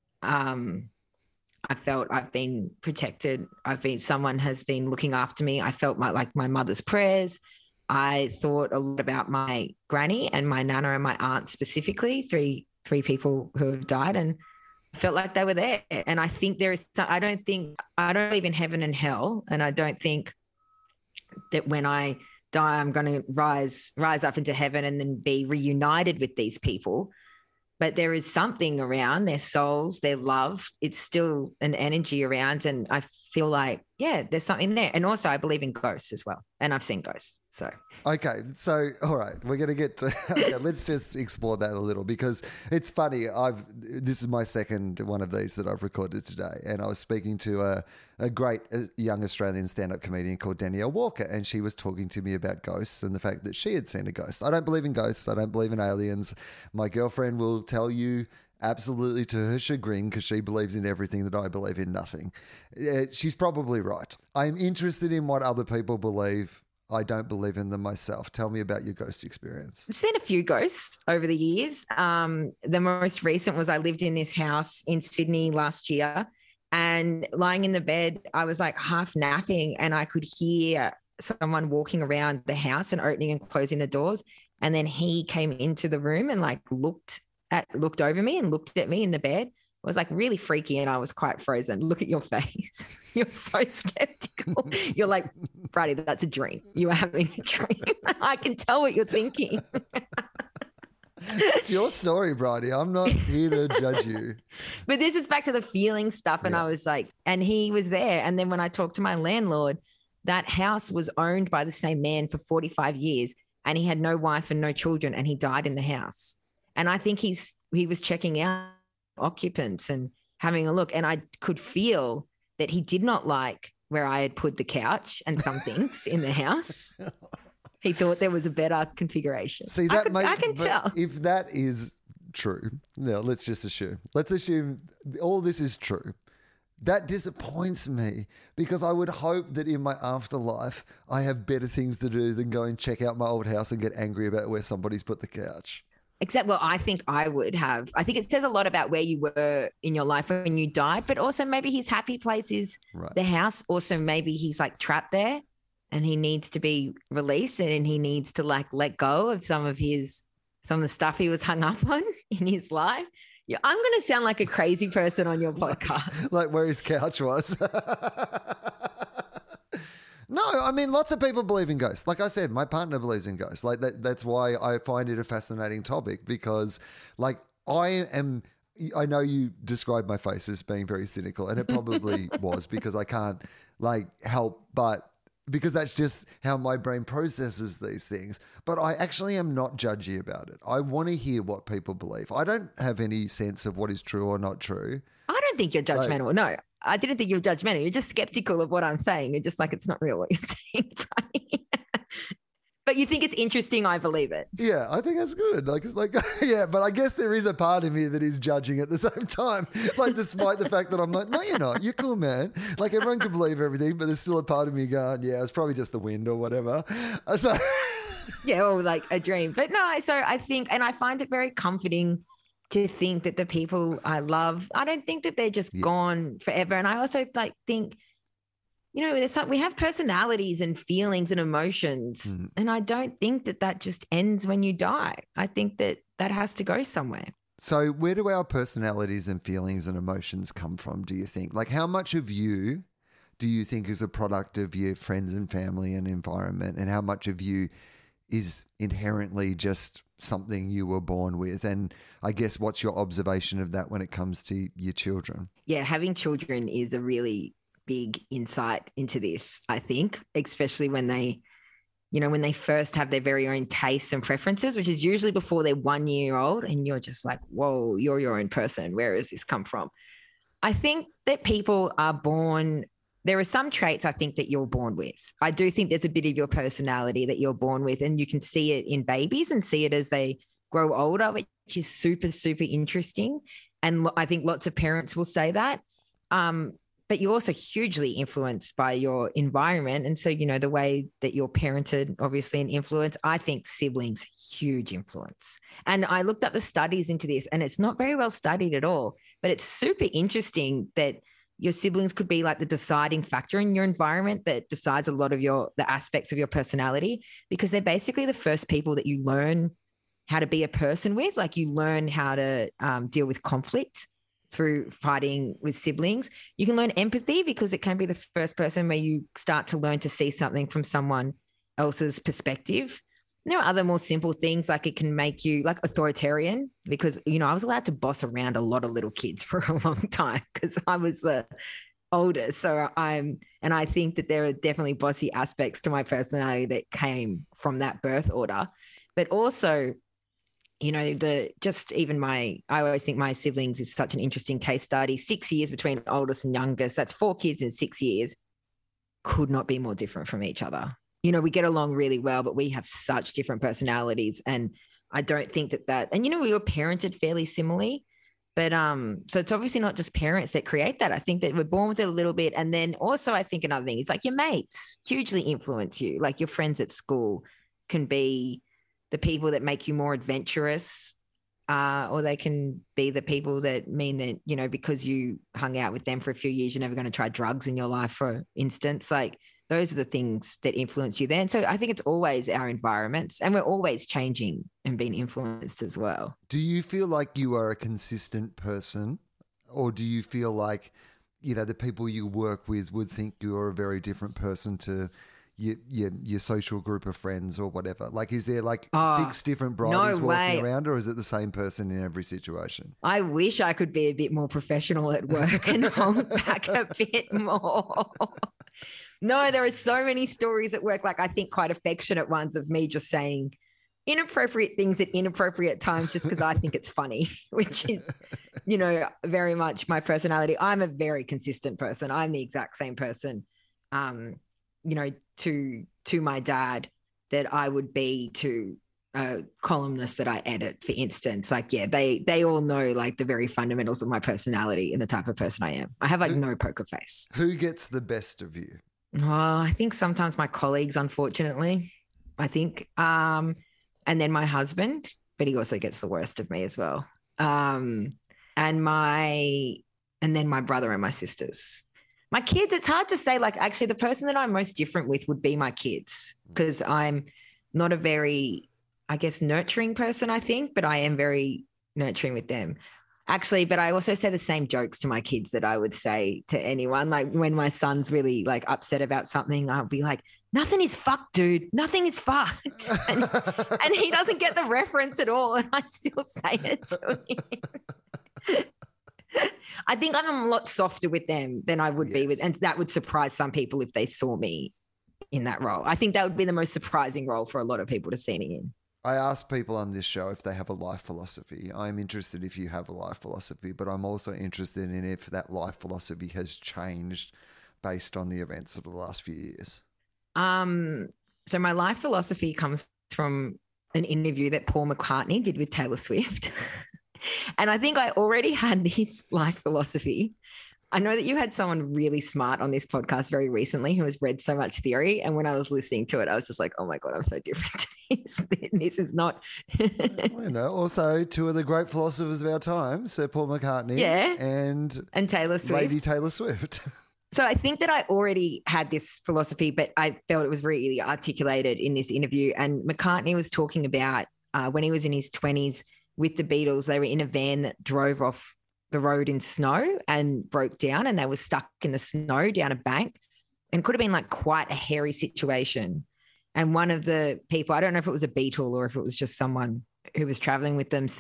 Speaker 3: I felt I've been protected. Someone has been looking after me. I felt my mother's prayers. I thought a lot about my granny and my nana and my aunt specifically, three people who have died, and I felt like they were there. And I think I don't believe in heaven and hell. And I don't think that when I die, I'm going to rise up into heaven and then be reunited with these people. But there is something around their souls, their love. It's still an energy around. And I feel like, yeah, there's something there. And also I believe in ghosts as well. And I've seen ghosts. So.
Speaker 2: Okay. So, all right, we're going to get to, let's just explore that a little, because it's funny. This is my second one of these that I've recorded today. And I was speaking to a great young Australian stand-up comedian called Danielle Walker. And she was talking to me about ghosts and the fact that she had seen a ghost. I don't believe in ghosts. I don't believe in aliens. My girlfriend will tell you absolutely to her chagrin, because she believes in everything that I believe in nothing. She's probably right. I'm interested in what other people believe. I don't believe in them myself. Tell me about your ghost experience.
Speaker 3: I've seen a few ghosts over the years. The most recent was I lived in this house in Sydney last year, and lying in the bed, I was like half napping and I could hear someone walking around the house and opening and closing the doors. And then he came into the room and like looked over me and looked at me in the bed. It was like really freaky and I was quite frozen. Look at your face. You're so skeptical. You're like, Bridie, that's a dream. You are having a dream. I can tell what you're thinking.
Speaker 2: It's your story, Bridie. I'm not here to judge you.
Speaker 3: But this is back to the feeling stuff. And I was like, and he was there. And then when I talked to my landlord, that house was owned by the same man for 45 years and he had no wife and no children and he died in the house. And I think he was checking out occupants and having a look. And I could feel that he did not like where I had put the couch and some things in the house. He thought there was a better configuration.
Speaker 2: See,
Speaker 3: I can tell.
Speaker 2: If that is true, now let's assume all this is true. That disappoints me, because I would hope that in my afterlife, I have better things to do than go and check out my old house and get angry about where somebody's put the couch.
Speaker 3: Except, well, I think I would have. I think it says a lot about where you were in your life when you died, but also maybe his happy place is the house. Also, maybe he's like trapped there and he needs to be released and he needs to like let go of some of the stuff he was hung up on in his life. Yeah, I'm going to sound like a crazy person on your podcast.
Speaker 2: Like where his couch was. No, I mean, lots of people believe in ghosts. Like I said, my partner believes in ghosts. Like that's why I find it a fascinating topic because like I know you described my face as being very cynical and it probably was because I can't like help but because that's just how my brain processes these things. But I actually am not judgy about it. I want to hear what people believe. I don't have any sense of what is true or not true.
Speaker 3: I don't think you're judgmental. No, I didn't think you were judgmental. You're just skeptical of what I'm saying. You're just like, it's not real what you're saying. But you think it's interesting. I believe it.
Speaker 2: Yeah, I think that's good. Like, it's like, yeah, but I guess there is a part of me that is judging at the same time. Like, despite the fact that I'm like, no, you're not. You're cool, man. Like, everyone can believe everything, but there's still a part of me going, yeah, it's probably just the wind or whatever. So,
Speaker 3: yeah, or like a dream. But no, so I think, and I find it very comforting to think that the people I love, I don't think that they're just gone forever. And I also like think, you know, we have personalities and feelings and emotions. And I don't think that just ends when you die. I think that has to go somewhere.
Speaker 2: So where do our personalities and feelings and emotions come from, do you think? Like how much of you do you think is a product of your friends and family and environment? And how much of you is inherently just something you were born with? And I guess what's your observation of that when it comes to your children?
Speaker 3: Yeah, having children is a really big insight into this, I think, especially when they, you know, when they first have their very own tastes and preferences, which is usually before they're 1 year old and you're just like, whoa, you're your own person. Where has this come from? I think that people are born, there are some traits I think that you're born with. I do think there's a bit of your personality that you're born with, and you can see it in babies and see it as they grow older, which is super, super interesting. And I think lots of parents will say that. But you're also hugely influenced by your environment. And so, you know, the way that you're parented, obviously an influence. I think siblings, huge influence. And I looked up the studies into this and it's not very well studied at all, but it's super interesting that your siblings could be like the deciding factor in your environment that decides a lot of the aspects of your personality, because they're basically the first people that you learn how to be a person with. Like you learn how to deal with conflict through fighting with siblings. You can learn empathy because it can be the first person where you start to learn to see something from someone else's perspective. And there are other more simple things, like it can make you like authoritarian, because, you know, I was allowed to boss around a lot of little kids for a long time because I was the oldest. So I think that there are definitely bossy aspects to my personality that came from that birth order. But also, you know, I always think my siblings is such an interesting case study. 6 years between oldest and youngest. That's 4 kids in 6 years. Could not be more different from each other. You know, we get along really well, but we have such different personalities. And I don't think that, and, you know, we were parented fairly similarly, but so it's obviously not just parents that create that. I think that we're born with it a little bit. And then also I think another thing is like your mates hugely influence you. Like your friends at school can be the people that make you more adventurous, or they can be the people that mean that, you know, because you hung out with them for a few years, you're never going to try drugs in your life, for instance. Like those are the things that influence you then. So I think it's always our environments, and we're always changing and being influenced as well.
Speaker 2: Do you feel like you are a consistent person, or do you feel like, you know, the people you work with would think you're a very different person to your social group of friends or whatever? Like, is there like 6 different Bridie's walking around, or is it the same person in every situation?
Speaker 3: I wish I could be a bit more professional at work and hold back a bit more. No, there are so many stories at work, like I think quite affectionate ones, of me just saying inappropriate things at inappropriate times just because I think it's funny, which is, you know, very much my personality. I'm a very consistent person. I'm the exact same person, you know, to my dad that I would be to a columnist that I edit, for instance. Like, yeah, they all know like the very fundamentals of my personality and the type of person I am. I have like no poker face.
Speaker 2: Who gets the best of you?
Speaker 3: Oh, I think sometimes my colleagues, unfortunately, I think, and then my husband. but he also gets the worst of me as well. And then my brother and my sisters. My kids, it's hard to say. Like, actually, the person that I'm most different with would be my kids, because I'm not a very, I guess, nurturing person, I think, but I am very nurturing with them. Actually, but I also say the same jokes to my kids that I would say to anyone. Like, when my son's really like upset about something, I'll be like, nothing is fucked, dude. Nothing is fucked. And he doesn't get the reference at all. And I still say it to him. I think I'm a lot softer with them than I would be with, and that would surprise some people if they saw me in that role. I think that would be the most surprising role for a lot of people to see me in.
Speaker 2: I ask people on this show if they have a life philosophy. I'm interested if you have a life philosophy, but I'm also interested in if that life philosophy has changed based on the events of the last few years.
Speaker 3: So my life philosophy comes from an interview that Paul McCartney did with Taylor Swift. And I think I already had this life philosophy. I know that you had someone really smart on this podcast very recently who has read so much theory. And when I was listening to it, I was just like, oh my God, I'm so different to this. This is not.
Speaker 2: Also two of the great philosophers of our time, Sir Paul McCartney and
Speaker 3: Taylor Swift.
Speaker 2: Lady Taylor Swift.
Speaker 3: So I think that I already had this philosophy, but I felt it was really articulated in this interview. And McCartney was talking about when he was in his 20s with the Beatles, they were in a van that drove off the road in snow and broke down, and they were stuck in the snow down a bank, and could have been like quite a hairy situation. And one of the people, I don't know if it was a Beatle or if it was just someone who was traveling with them,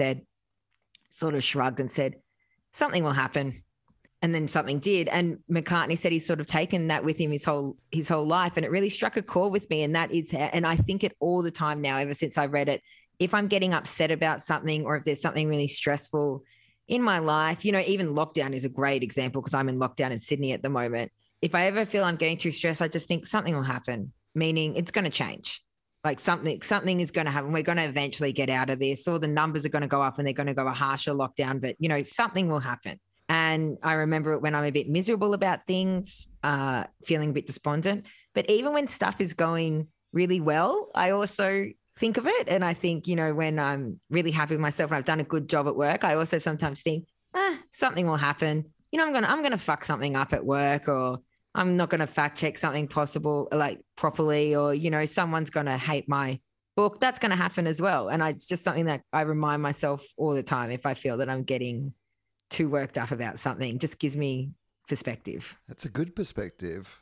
Speaker 3: sort of shrugged and said, something will happen. And then something did. And McCartney said he's sort of taken that with him his whole life. And it really struck a chord with me. And that is, and I think it all the time now, ever since I read it. If I'm getting upset about something, or if there's something really stressful in my life, even lockdown is a great example, because I'm in lockdown in Sydney at the moment. If I ever feel I'm getting too stressed, I just think something will happen, meaning it's going to change. Like something is going to happen. We're going to eventually get out of this, or the numbers are going to go up and they're going to go a harsher lockdown, but something will happen. And I remember it when I'm a bit miserable about things, feeling a bit despondent. But even when stuff is going really well, I also think of it. And I think, when I'm really happy with myself and I've done a good job at work, I also sometimes think, something will happen. I'm going to fuck something up at work, or I'm not going to fact check something properly, or, someone's going to hate my book. That's going to happen as well. And it's just something that I remind myself all the time. If I feel that I'm getting too worked up about something, just gives me perspective.
Speaker 2: That's a good perspective.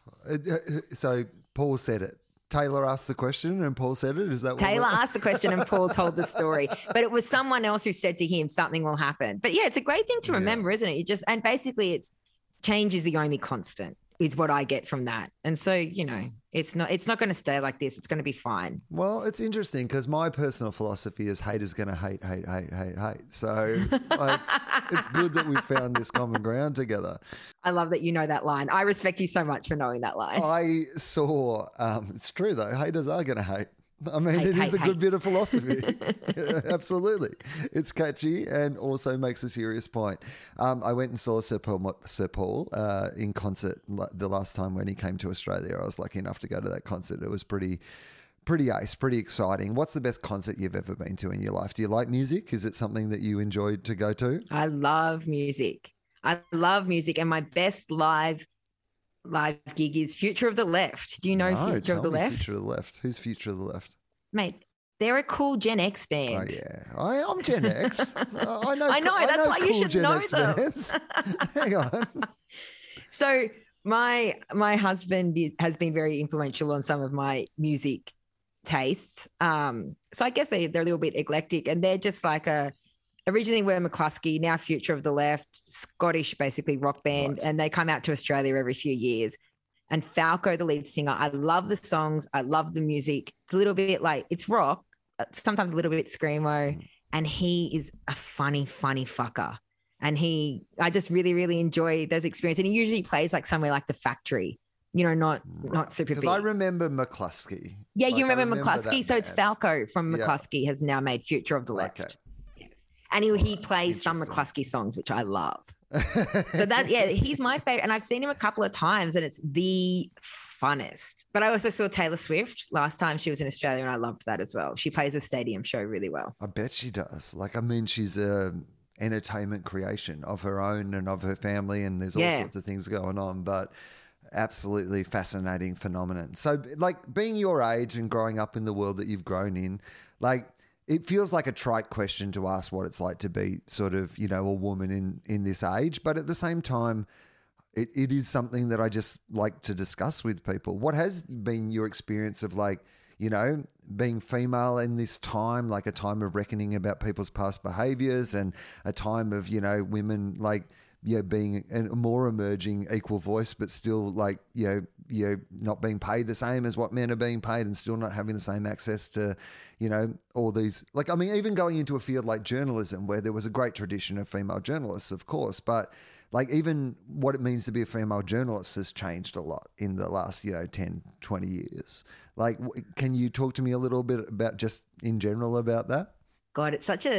Speaker 2: So Paul said it. Taylor asked the question and Paul said it. Is that what
Speaker 3: Taylor asked the question and Paul told the story, but it was someone else who said to him, something will happen. But yeah, it's a great thing to remember, isn't it? And basically it's change is the only constant, is what I get from that. And so, it's not going to stay like this. It's going to be fine.
Speaker 2: Well, it's interesting because my personal philosophy is hate is going to hate. So it's good that we found this common ground together.
Speaker 3: I love that you know that line. I respect you so much for knowing that line.
Speaker 2: I saw, it's true though, haters are going to hate. I mean, it is a good bit of philosophy. Absolutely. It's catchy and also makes a serious point. I went and saw Sir Paul in concert the last time when he came to Australia. I was lucky enough to go to that concert. It was pretty ace, pretty exciting. What's the best concert you've ever been to in your life? Do you like music? Is it something that you enjoyed to go to?
Speaker 3: I love music. And my best live gig is Future of the Left. Do you know Future of the Left?
Speaker 2: Future of the Left. Who's Future of the Left?
Speaker 3: Mate, they're a cool Gen X band.
Speaker 2: Oh yeah, I'm Gen X. I know.
Speaker 3: That's why you should
Speaker 2: Gen
Speaker 3: know
Speaker 2: X
Speaker 3: them.
Speaker 2: Bands. Hang on.
Speaker 3: So my husband has been very influential on some of my music tastes. So I guess they're a little bit eclectic, and they're just like originally were McCluskey, now Future of the Left, Scottish basically rock band, right. And they come out to Australia every few years. And Falco, the lead singer, I love the songs, I love the music. It's a little bit like, it's rock, sometimes a little bit screamo, and he is a funny fucker. And I just really, really enjoy those experiences. And he usually plays like somewhere like the Factory, not super big.
Speaker 2: Because I remember McCluskey.
Speaker 3: Yeah, you remember McCluskey? So it's Falco from McCluskey has now made Future of the Left. Okay. And he plays some McCluskey songs, which I love. So he's my favorite. And I've seen him a couple of times, and it's the funnest. But I also saw Taylor Swift last time she was in Australia, and I loved that as well. She plays a stadium show really well.
Speaker 2: I bet she does. Like, I mean, she's a entertainment creation of her own and of her family, and there's all sorts of things going on, but absolutely fascinating phenomenon. So, like, being your age and growing up in the world that you've grown in, like, it feels like a trite question to ask what it's like to be sort of, you know, a woman in this age, but at the same time, it is something that I just like to discuss with people. What has been your experience of, like, you know, being female in this time, like a time of reckoning about people's past behaviors and a time of, you know, women like, you know, being a more emerging equal voice, but still like, you know, not being paid the same as what men are being paid and still not having the same access to, you know, all these, like, I mean, even going into a field like journalism where there was a great tradition of female journalists, of course, but like even what it means to be a female journalist has changed a lot in the last, you know, 10, 20 years. Like, can you talk to me a little bit about just in general about that?
Speaker 3: God,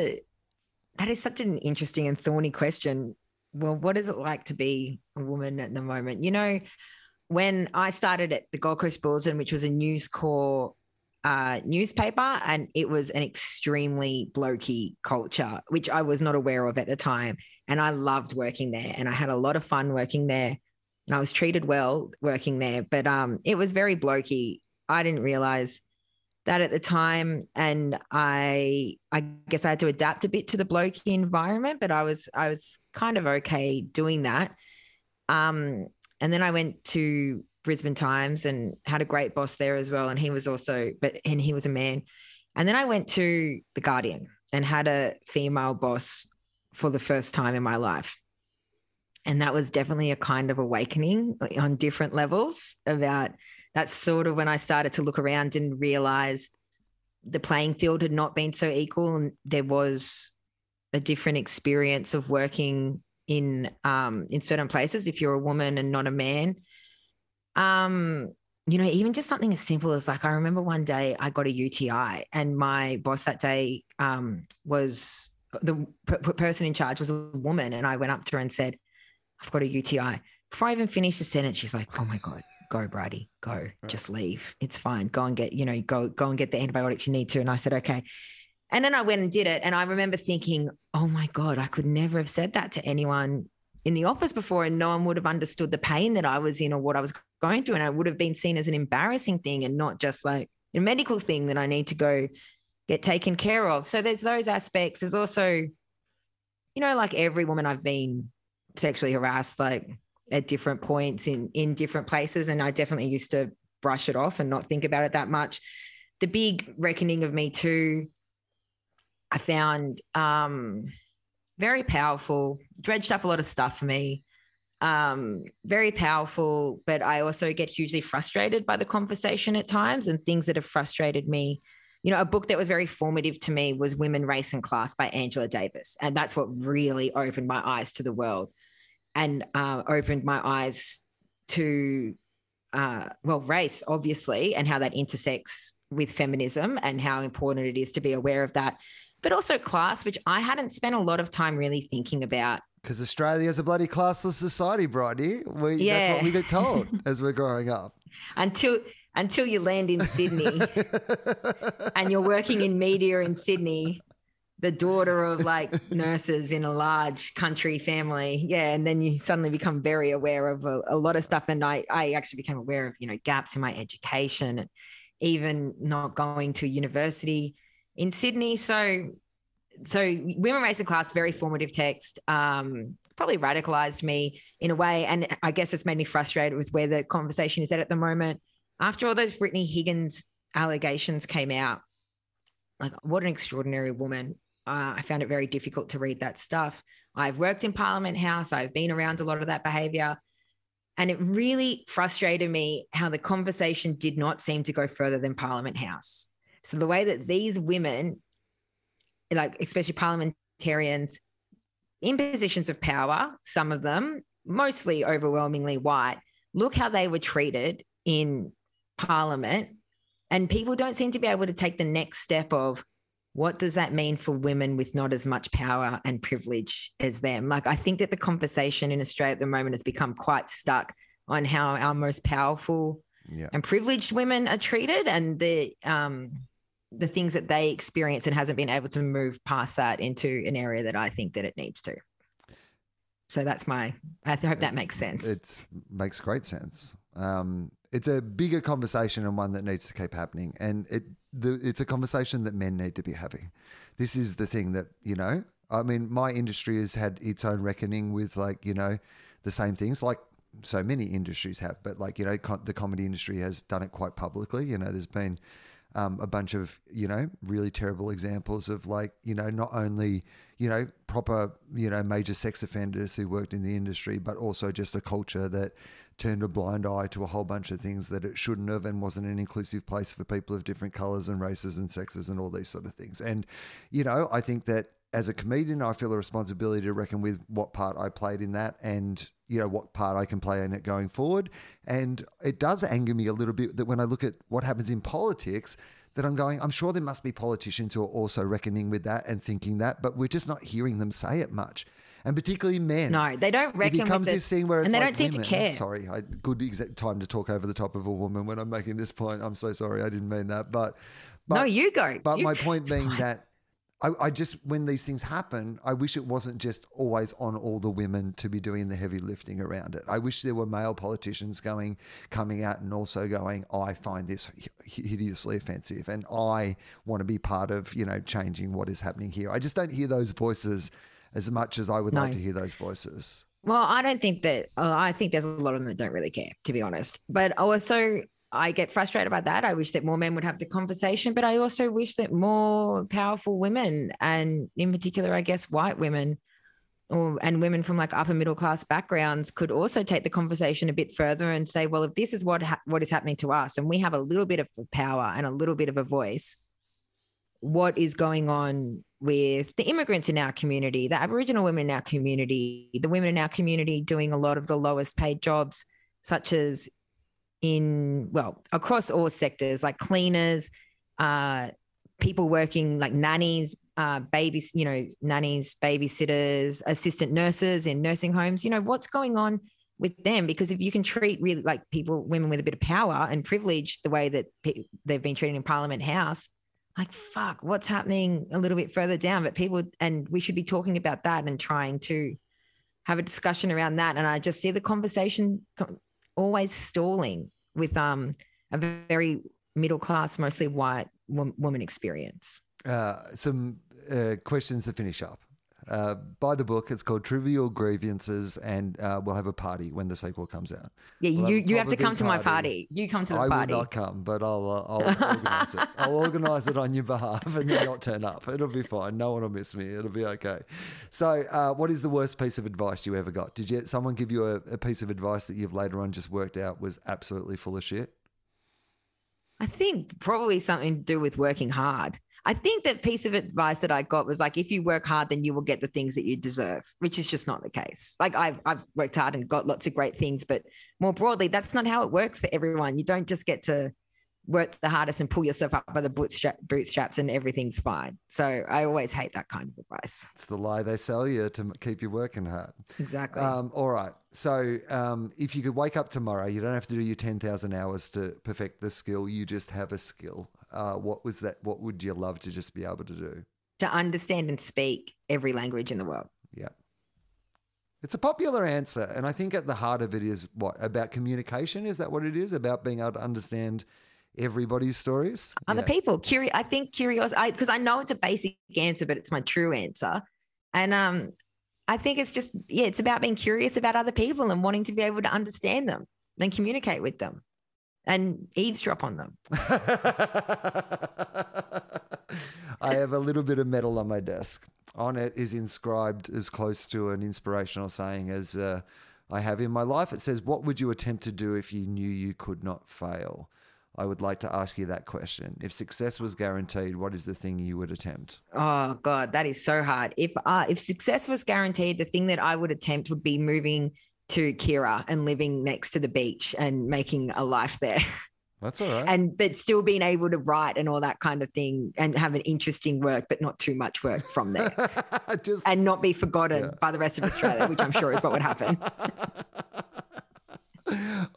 Speaker 3: that is such an interesting and thorny question. Well, what is it like to be a woman at the moment? You know, when I started at the Gold Coast Bulletin, which was a News Corp newspaper, and it was an extremely blokey culture, which I was not aware of at the time. And I loved working there, and I had a lot of fun working there, and I was treated well working there. But it was very blokey. I didn't realize that at the time, and I guess I had to adapt a bit to the blokey environment. But I was kind of okay doing that. And then I went to Brisbane Times and had a great boss there as well, and he was a man. And then I went to The Guardian and had a female boss for the first time in my life. And that was definitely a kind of awakening on different levels. About that's sort of when I started to look around and realize the playing field had not been so equal, and there was a different experience of working in certain places if you're a woman and not a man. You know, even just something as simple as, like, I remember one day I got a UTI, and my boss that day was the person in charge was a woman, and I went up to her and said, I've got a UTI. Before I even finished the sentence, she's like, oh my God, go, Bridie, go, just leave. It's fine. Go and get, you know, go and get the antibiotics you need to. And I said, okay. And then I went and did it. And I remember thinking, oh my God, I could never have said that to anyone in the office before, and no one would have understood the pain that I was in or what I was going through. And it would have been seen as an embarrassing thing and not just like a medical thing that I need to go get taken care of. So there's those aspects. There's also, you know, like every woman, I've been sexually harassed, like at different points in different places. And I definitely used to brush it off and not think about it that much. The big reckoning of Me Too, I found very powerful, dredged up a lot of stuff for me. Very powerful, but I also get hugely frustrated by the conversation at times, and things that have frustrated me. You know, a book that was very formative to me was Women, Race and Class by Angela Davis. And that's what really opened my eyes to the world and opened my eyes to, race, obviously, and how that intersects with feminism and how important it is to be aware of that. But also class, which I hadn't spent a lot of time really thinking about.
Speaker 2: Because Australia is a bloody classless society, Bridie. That's what we get told as we're growing up. Until you land in Sydney and you're working in media in Sydney, the daughter of like nurses in a large country family. Yeah. And then you suddenly become very aware of a lot of stuff. And I actually became aware of, you know, gaps in my education and even not going to university in Sydney. So Women, Race and Class, very formative text, probably radicalized me in a way. And I guess it's made me frustrated with where the conversation is at the moment. After all those Brittany Higgins allegations came out, like, what an extraordinary woman. I found it very difficult to read that stuff. I've worked in Parliament House. I've been around a lot of that behavior. And it really frustrated me how the conversation did not seem to go further than Parliament House. So the way that these women, like especially parliamentarians in positions of power, some of them, mostly overwhelmingly white, look how they were treated in Parliament. And people don't seem to be able to take the next step of, what does that mean for women with not as much power and privilege as them? Like, I think that the conversation in Australia at the moment has become quite stuck on how our most powerful
Speaker 3: and privileged women are treated, and the things that they experience, and hasn't been able to move past that into an area that I think that it needs to. So that's I hope that makes sense.
Speaker 2: It makes great sense. It's a bigger conversation and one that needs to keep happening. And it's a conversation that men need to be having. This is the thing that, I mean, my industry has had its own reckoning with the same things like so many industries have, but the comedy industry has done it quite publicly. There's been a bunch of, really terrible examples of not only, proper, major sex offenders who worked in the industry, but also just a culture that turned a blind eye to a whole bunch of things that it shouldn't have, and wasn't an inclusive place for people of different colors and races and sexes and all these sort of things. And, I think that as a comedian, I feel a responsibility to reckon with what part I played in that, and what part I can play in it going forward. And it does anger me a little bit that when I look at what happens in politics, that I'm sure there must be politicians who are also reckoning with that and thinking that, but we're just not hearing them say it much. And particularly men.
Speaker 3: No, they don't reckon.
Speaker 2: It becomes this thing where it's
Speaker 3: and they
Speaker 2: like
Speaker 3: don't seem to care.
Speaker 2: Sorry, good exact time to talk over the top of a woman when I'm making this point. I'm so sorry, I didn't mean that. But
Speaker 3: no, you go.
Speaker 2: But my point being that I just, when these things happen, I wish it wasn't just always on all the women to be doing the heavy lifting around it. I wish there were male politicians coming out and also going, I find this hideously offensive and I want to be part of, changing what is happening here. I just don't hear those voices as much as I would like to hear those voices.
Speaker 3: Well, I don't think that, I think there's a lot of them that don't really care, to be honest. But also, I get frustrated by that. I wish that more men would have the conversation, but I also wish that more powerful women, and in particular, I guess, white women and women from upper middle class backgrounds, could also take the conversation a bit further and say, well, if this is what is happening to us, and we have a little bit of power and a little bit of a voice, what is going on with the immigrants in our community, the Aboriginal women in our community, the women in our community doing a lot of the lowest paid jobs, such as across all sectors, like cleaners, people working like nannies, nannies, babysitters, assistant nurses in nursing homes. What's going on with them? Because if you can treat really women with a bit of power and privilege the way that they've been treated in Parliament House, fuck, what's happening a little bit further down? But we should be talking about that and trying to have a discussion around that. And I just see the conversation always stalling with a very middle class, mostly white woman experience.
Speaker 2: Some questions to finish up. Buy the book. It's called Trivial Grievances, and we'll have a party when the sequel comes out.
Speaker 3: Yeah, you have to come to my party. You come to the party.
Speaker 2: I will not come, but I'll organise it. I'll organise it on your behalf and then not turn up. It'll be fine. No one will miss me. It'll be okay. So what is the worst piece of advice you ever got? Did someone give you a piece of advice that you've later on just worked out was absolutely full of shit?
Speaker 3: I think probably something to do with working hard. I think that piece of advice that I got was if you work hard, then you will get the things that you deserve, which is just not the case. I've worked hard and got lots of great things, but more broadly, that's not how it works for everyone. You don't just get to work the hardest and pull yourself up by the bootstraps and everything's fine. So I always hate that kind of advice. It's
Speaker 2: the lie they sell you to keep you working hard.
Speaker 3: Exactly.
Speaker 2: All right. So if you could wake up tomorrow, you don't have to do your 10,000 hours to perfect the skill. You just have a skill. What was that? What would you love to just be able to do?
Speaker 3: To understand and speak every language in the world.
Speaker 2: Yeah. It's a popular answer. And I think at the heart of it is about communication? Is that what it is? About being able to understand everybody's stories?
Speaker 3: Other people. I think curiosity, because I know it's a basic answer, but it's my true answer. And I think it's just, it's about being curious about other people and wanting to be able to understand them and communicate with them and eavesdrop on them.
Speaker 2: I have a little bit of metal on my desk. On it is inscribed as close to an inspirational saying as I have in my life. It says, what would you attempt to do if you knew you could not fail? I would like to ask you that question. If success was guaranteed, what is the thing you would attempt?
Speaker 3: Oh, God, that is so hard. If success was guaranteed, the thing that I would attempt would be moving to Kirra and living next to the beach and making a life there.
Speaker 2: That's all right.
Speaker 3: But still being able to write and all that kind of thing and have an interesting work, but not too much work from there. And not be forgotten by the rest of Australia, which I'm sure is what would happen.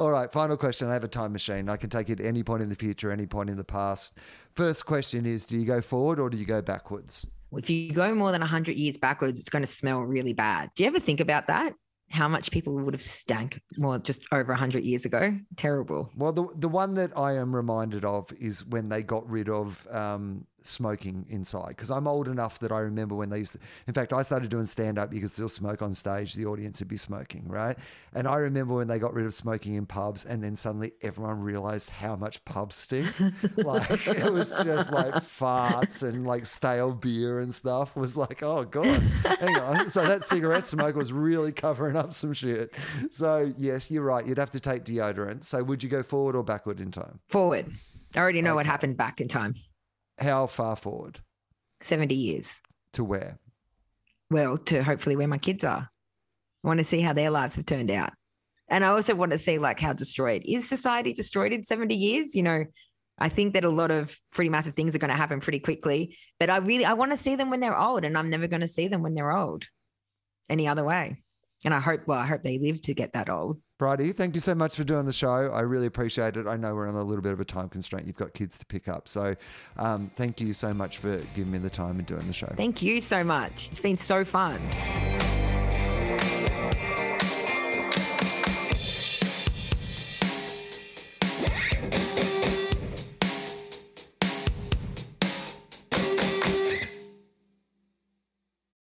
Speaker 2: All right, final question. I have a time machine. I can take it at any point in the future, any point in the past. First question is, do you go forward or do you go backwards?
Speaker 3: If you go more than 100 years backwards, it's going to smell really bad. Do you ever think about that? How much people would have stank more just over 100 years ago? Terrible.
Speaker 2: Well, the one that I am reminded of is when they got rid of smoking inside, because I'm old enough that I remember when they used to, in fact, I started doing stand-up, you could still smoke on stage, the audience would be smoking, right? And I remember when they got rid of smoking in pubs, and then suddenly everyone realized how much pubs stink. Like, it was just like farts and like stale beer and stuff. It was like, oh God, hang on. So that cigarette smoke was really covering up some shit. So yes, you're right, you'd have to take deodorant. So would you go forward or backward in time?
Speaker 3: Forward. I already know what happened back in time.
Speaker 2: How far forward?
Speaker 3: 70 years.
Speaker 2: To where?
Speaker 3: Well, to hopefully where my kids are. I want to see how their lives have turned out. And I also want to see like how destroyed. Is society destroyed in 70 years? You know, I think that a lot of pretty massive things are going to happen pretty quickly, but I want to see them when they're old, and I'm never going to see them when they're old any other way. And I hope they live to get that old.
Speaker 2: Bridie, thank you so much for doing the show. I really appreciate it. I know we're on a little bit of a time constraint. You've got kids to pick up. So thank you so much for giving me the time and doing the show.
Speaker 3: Thank you so much. It's been so fun.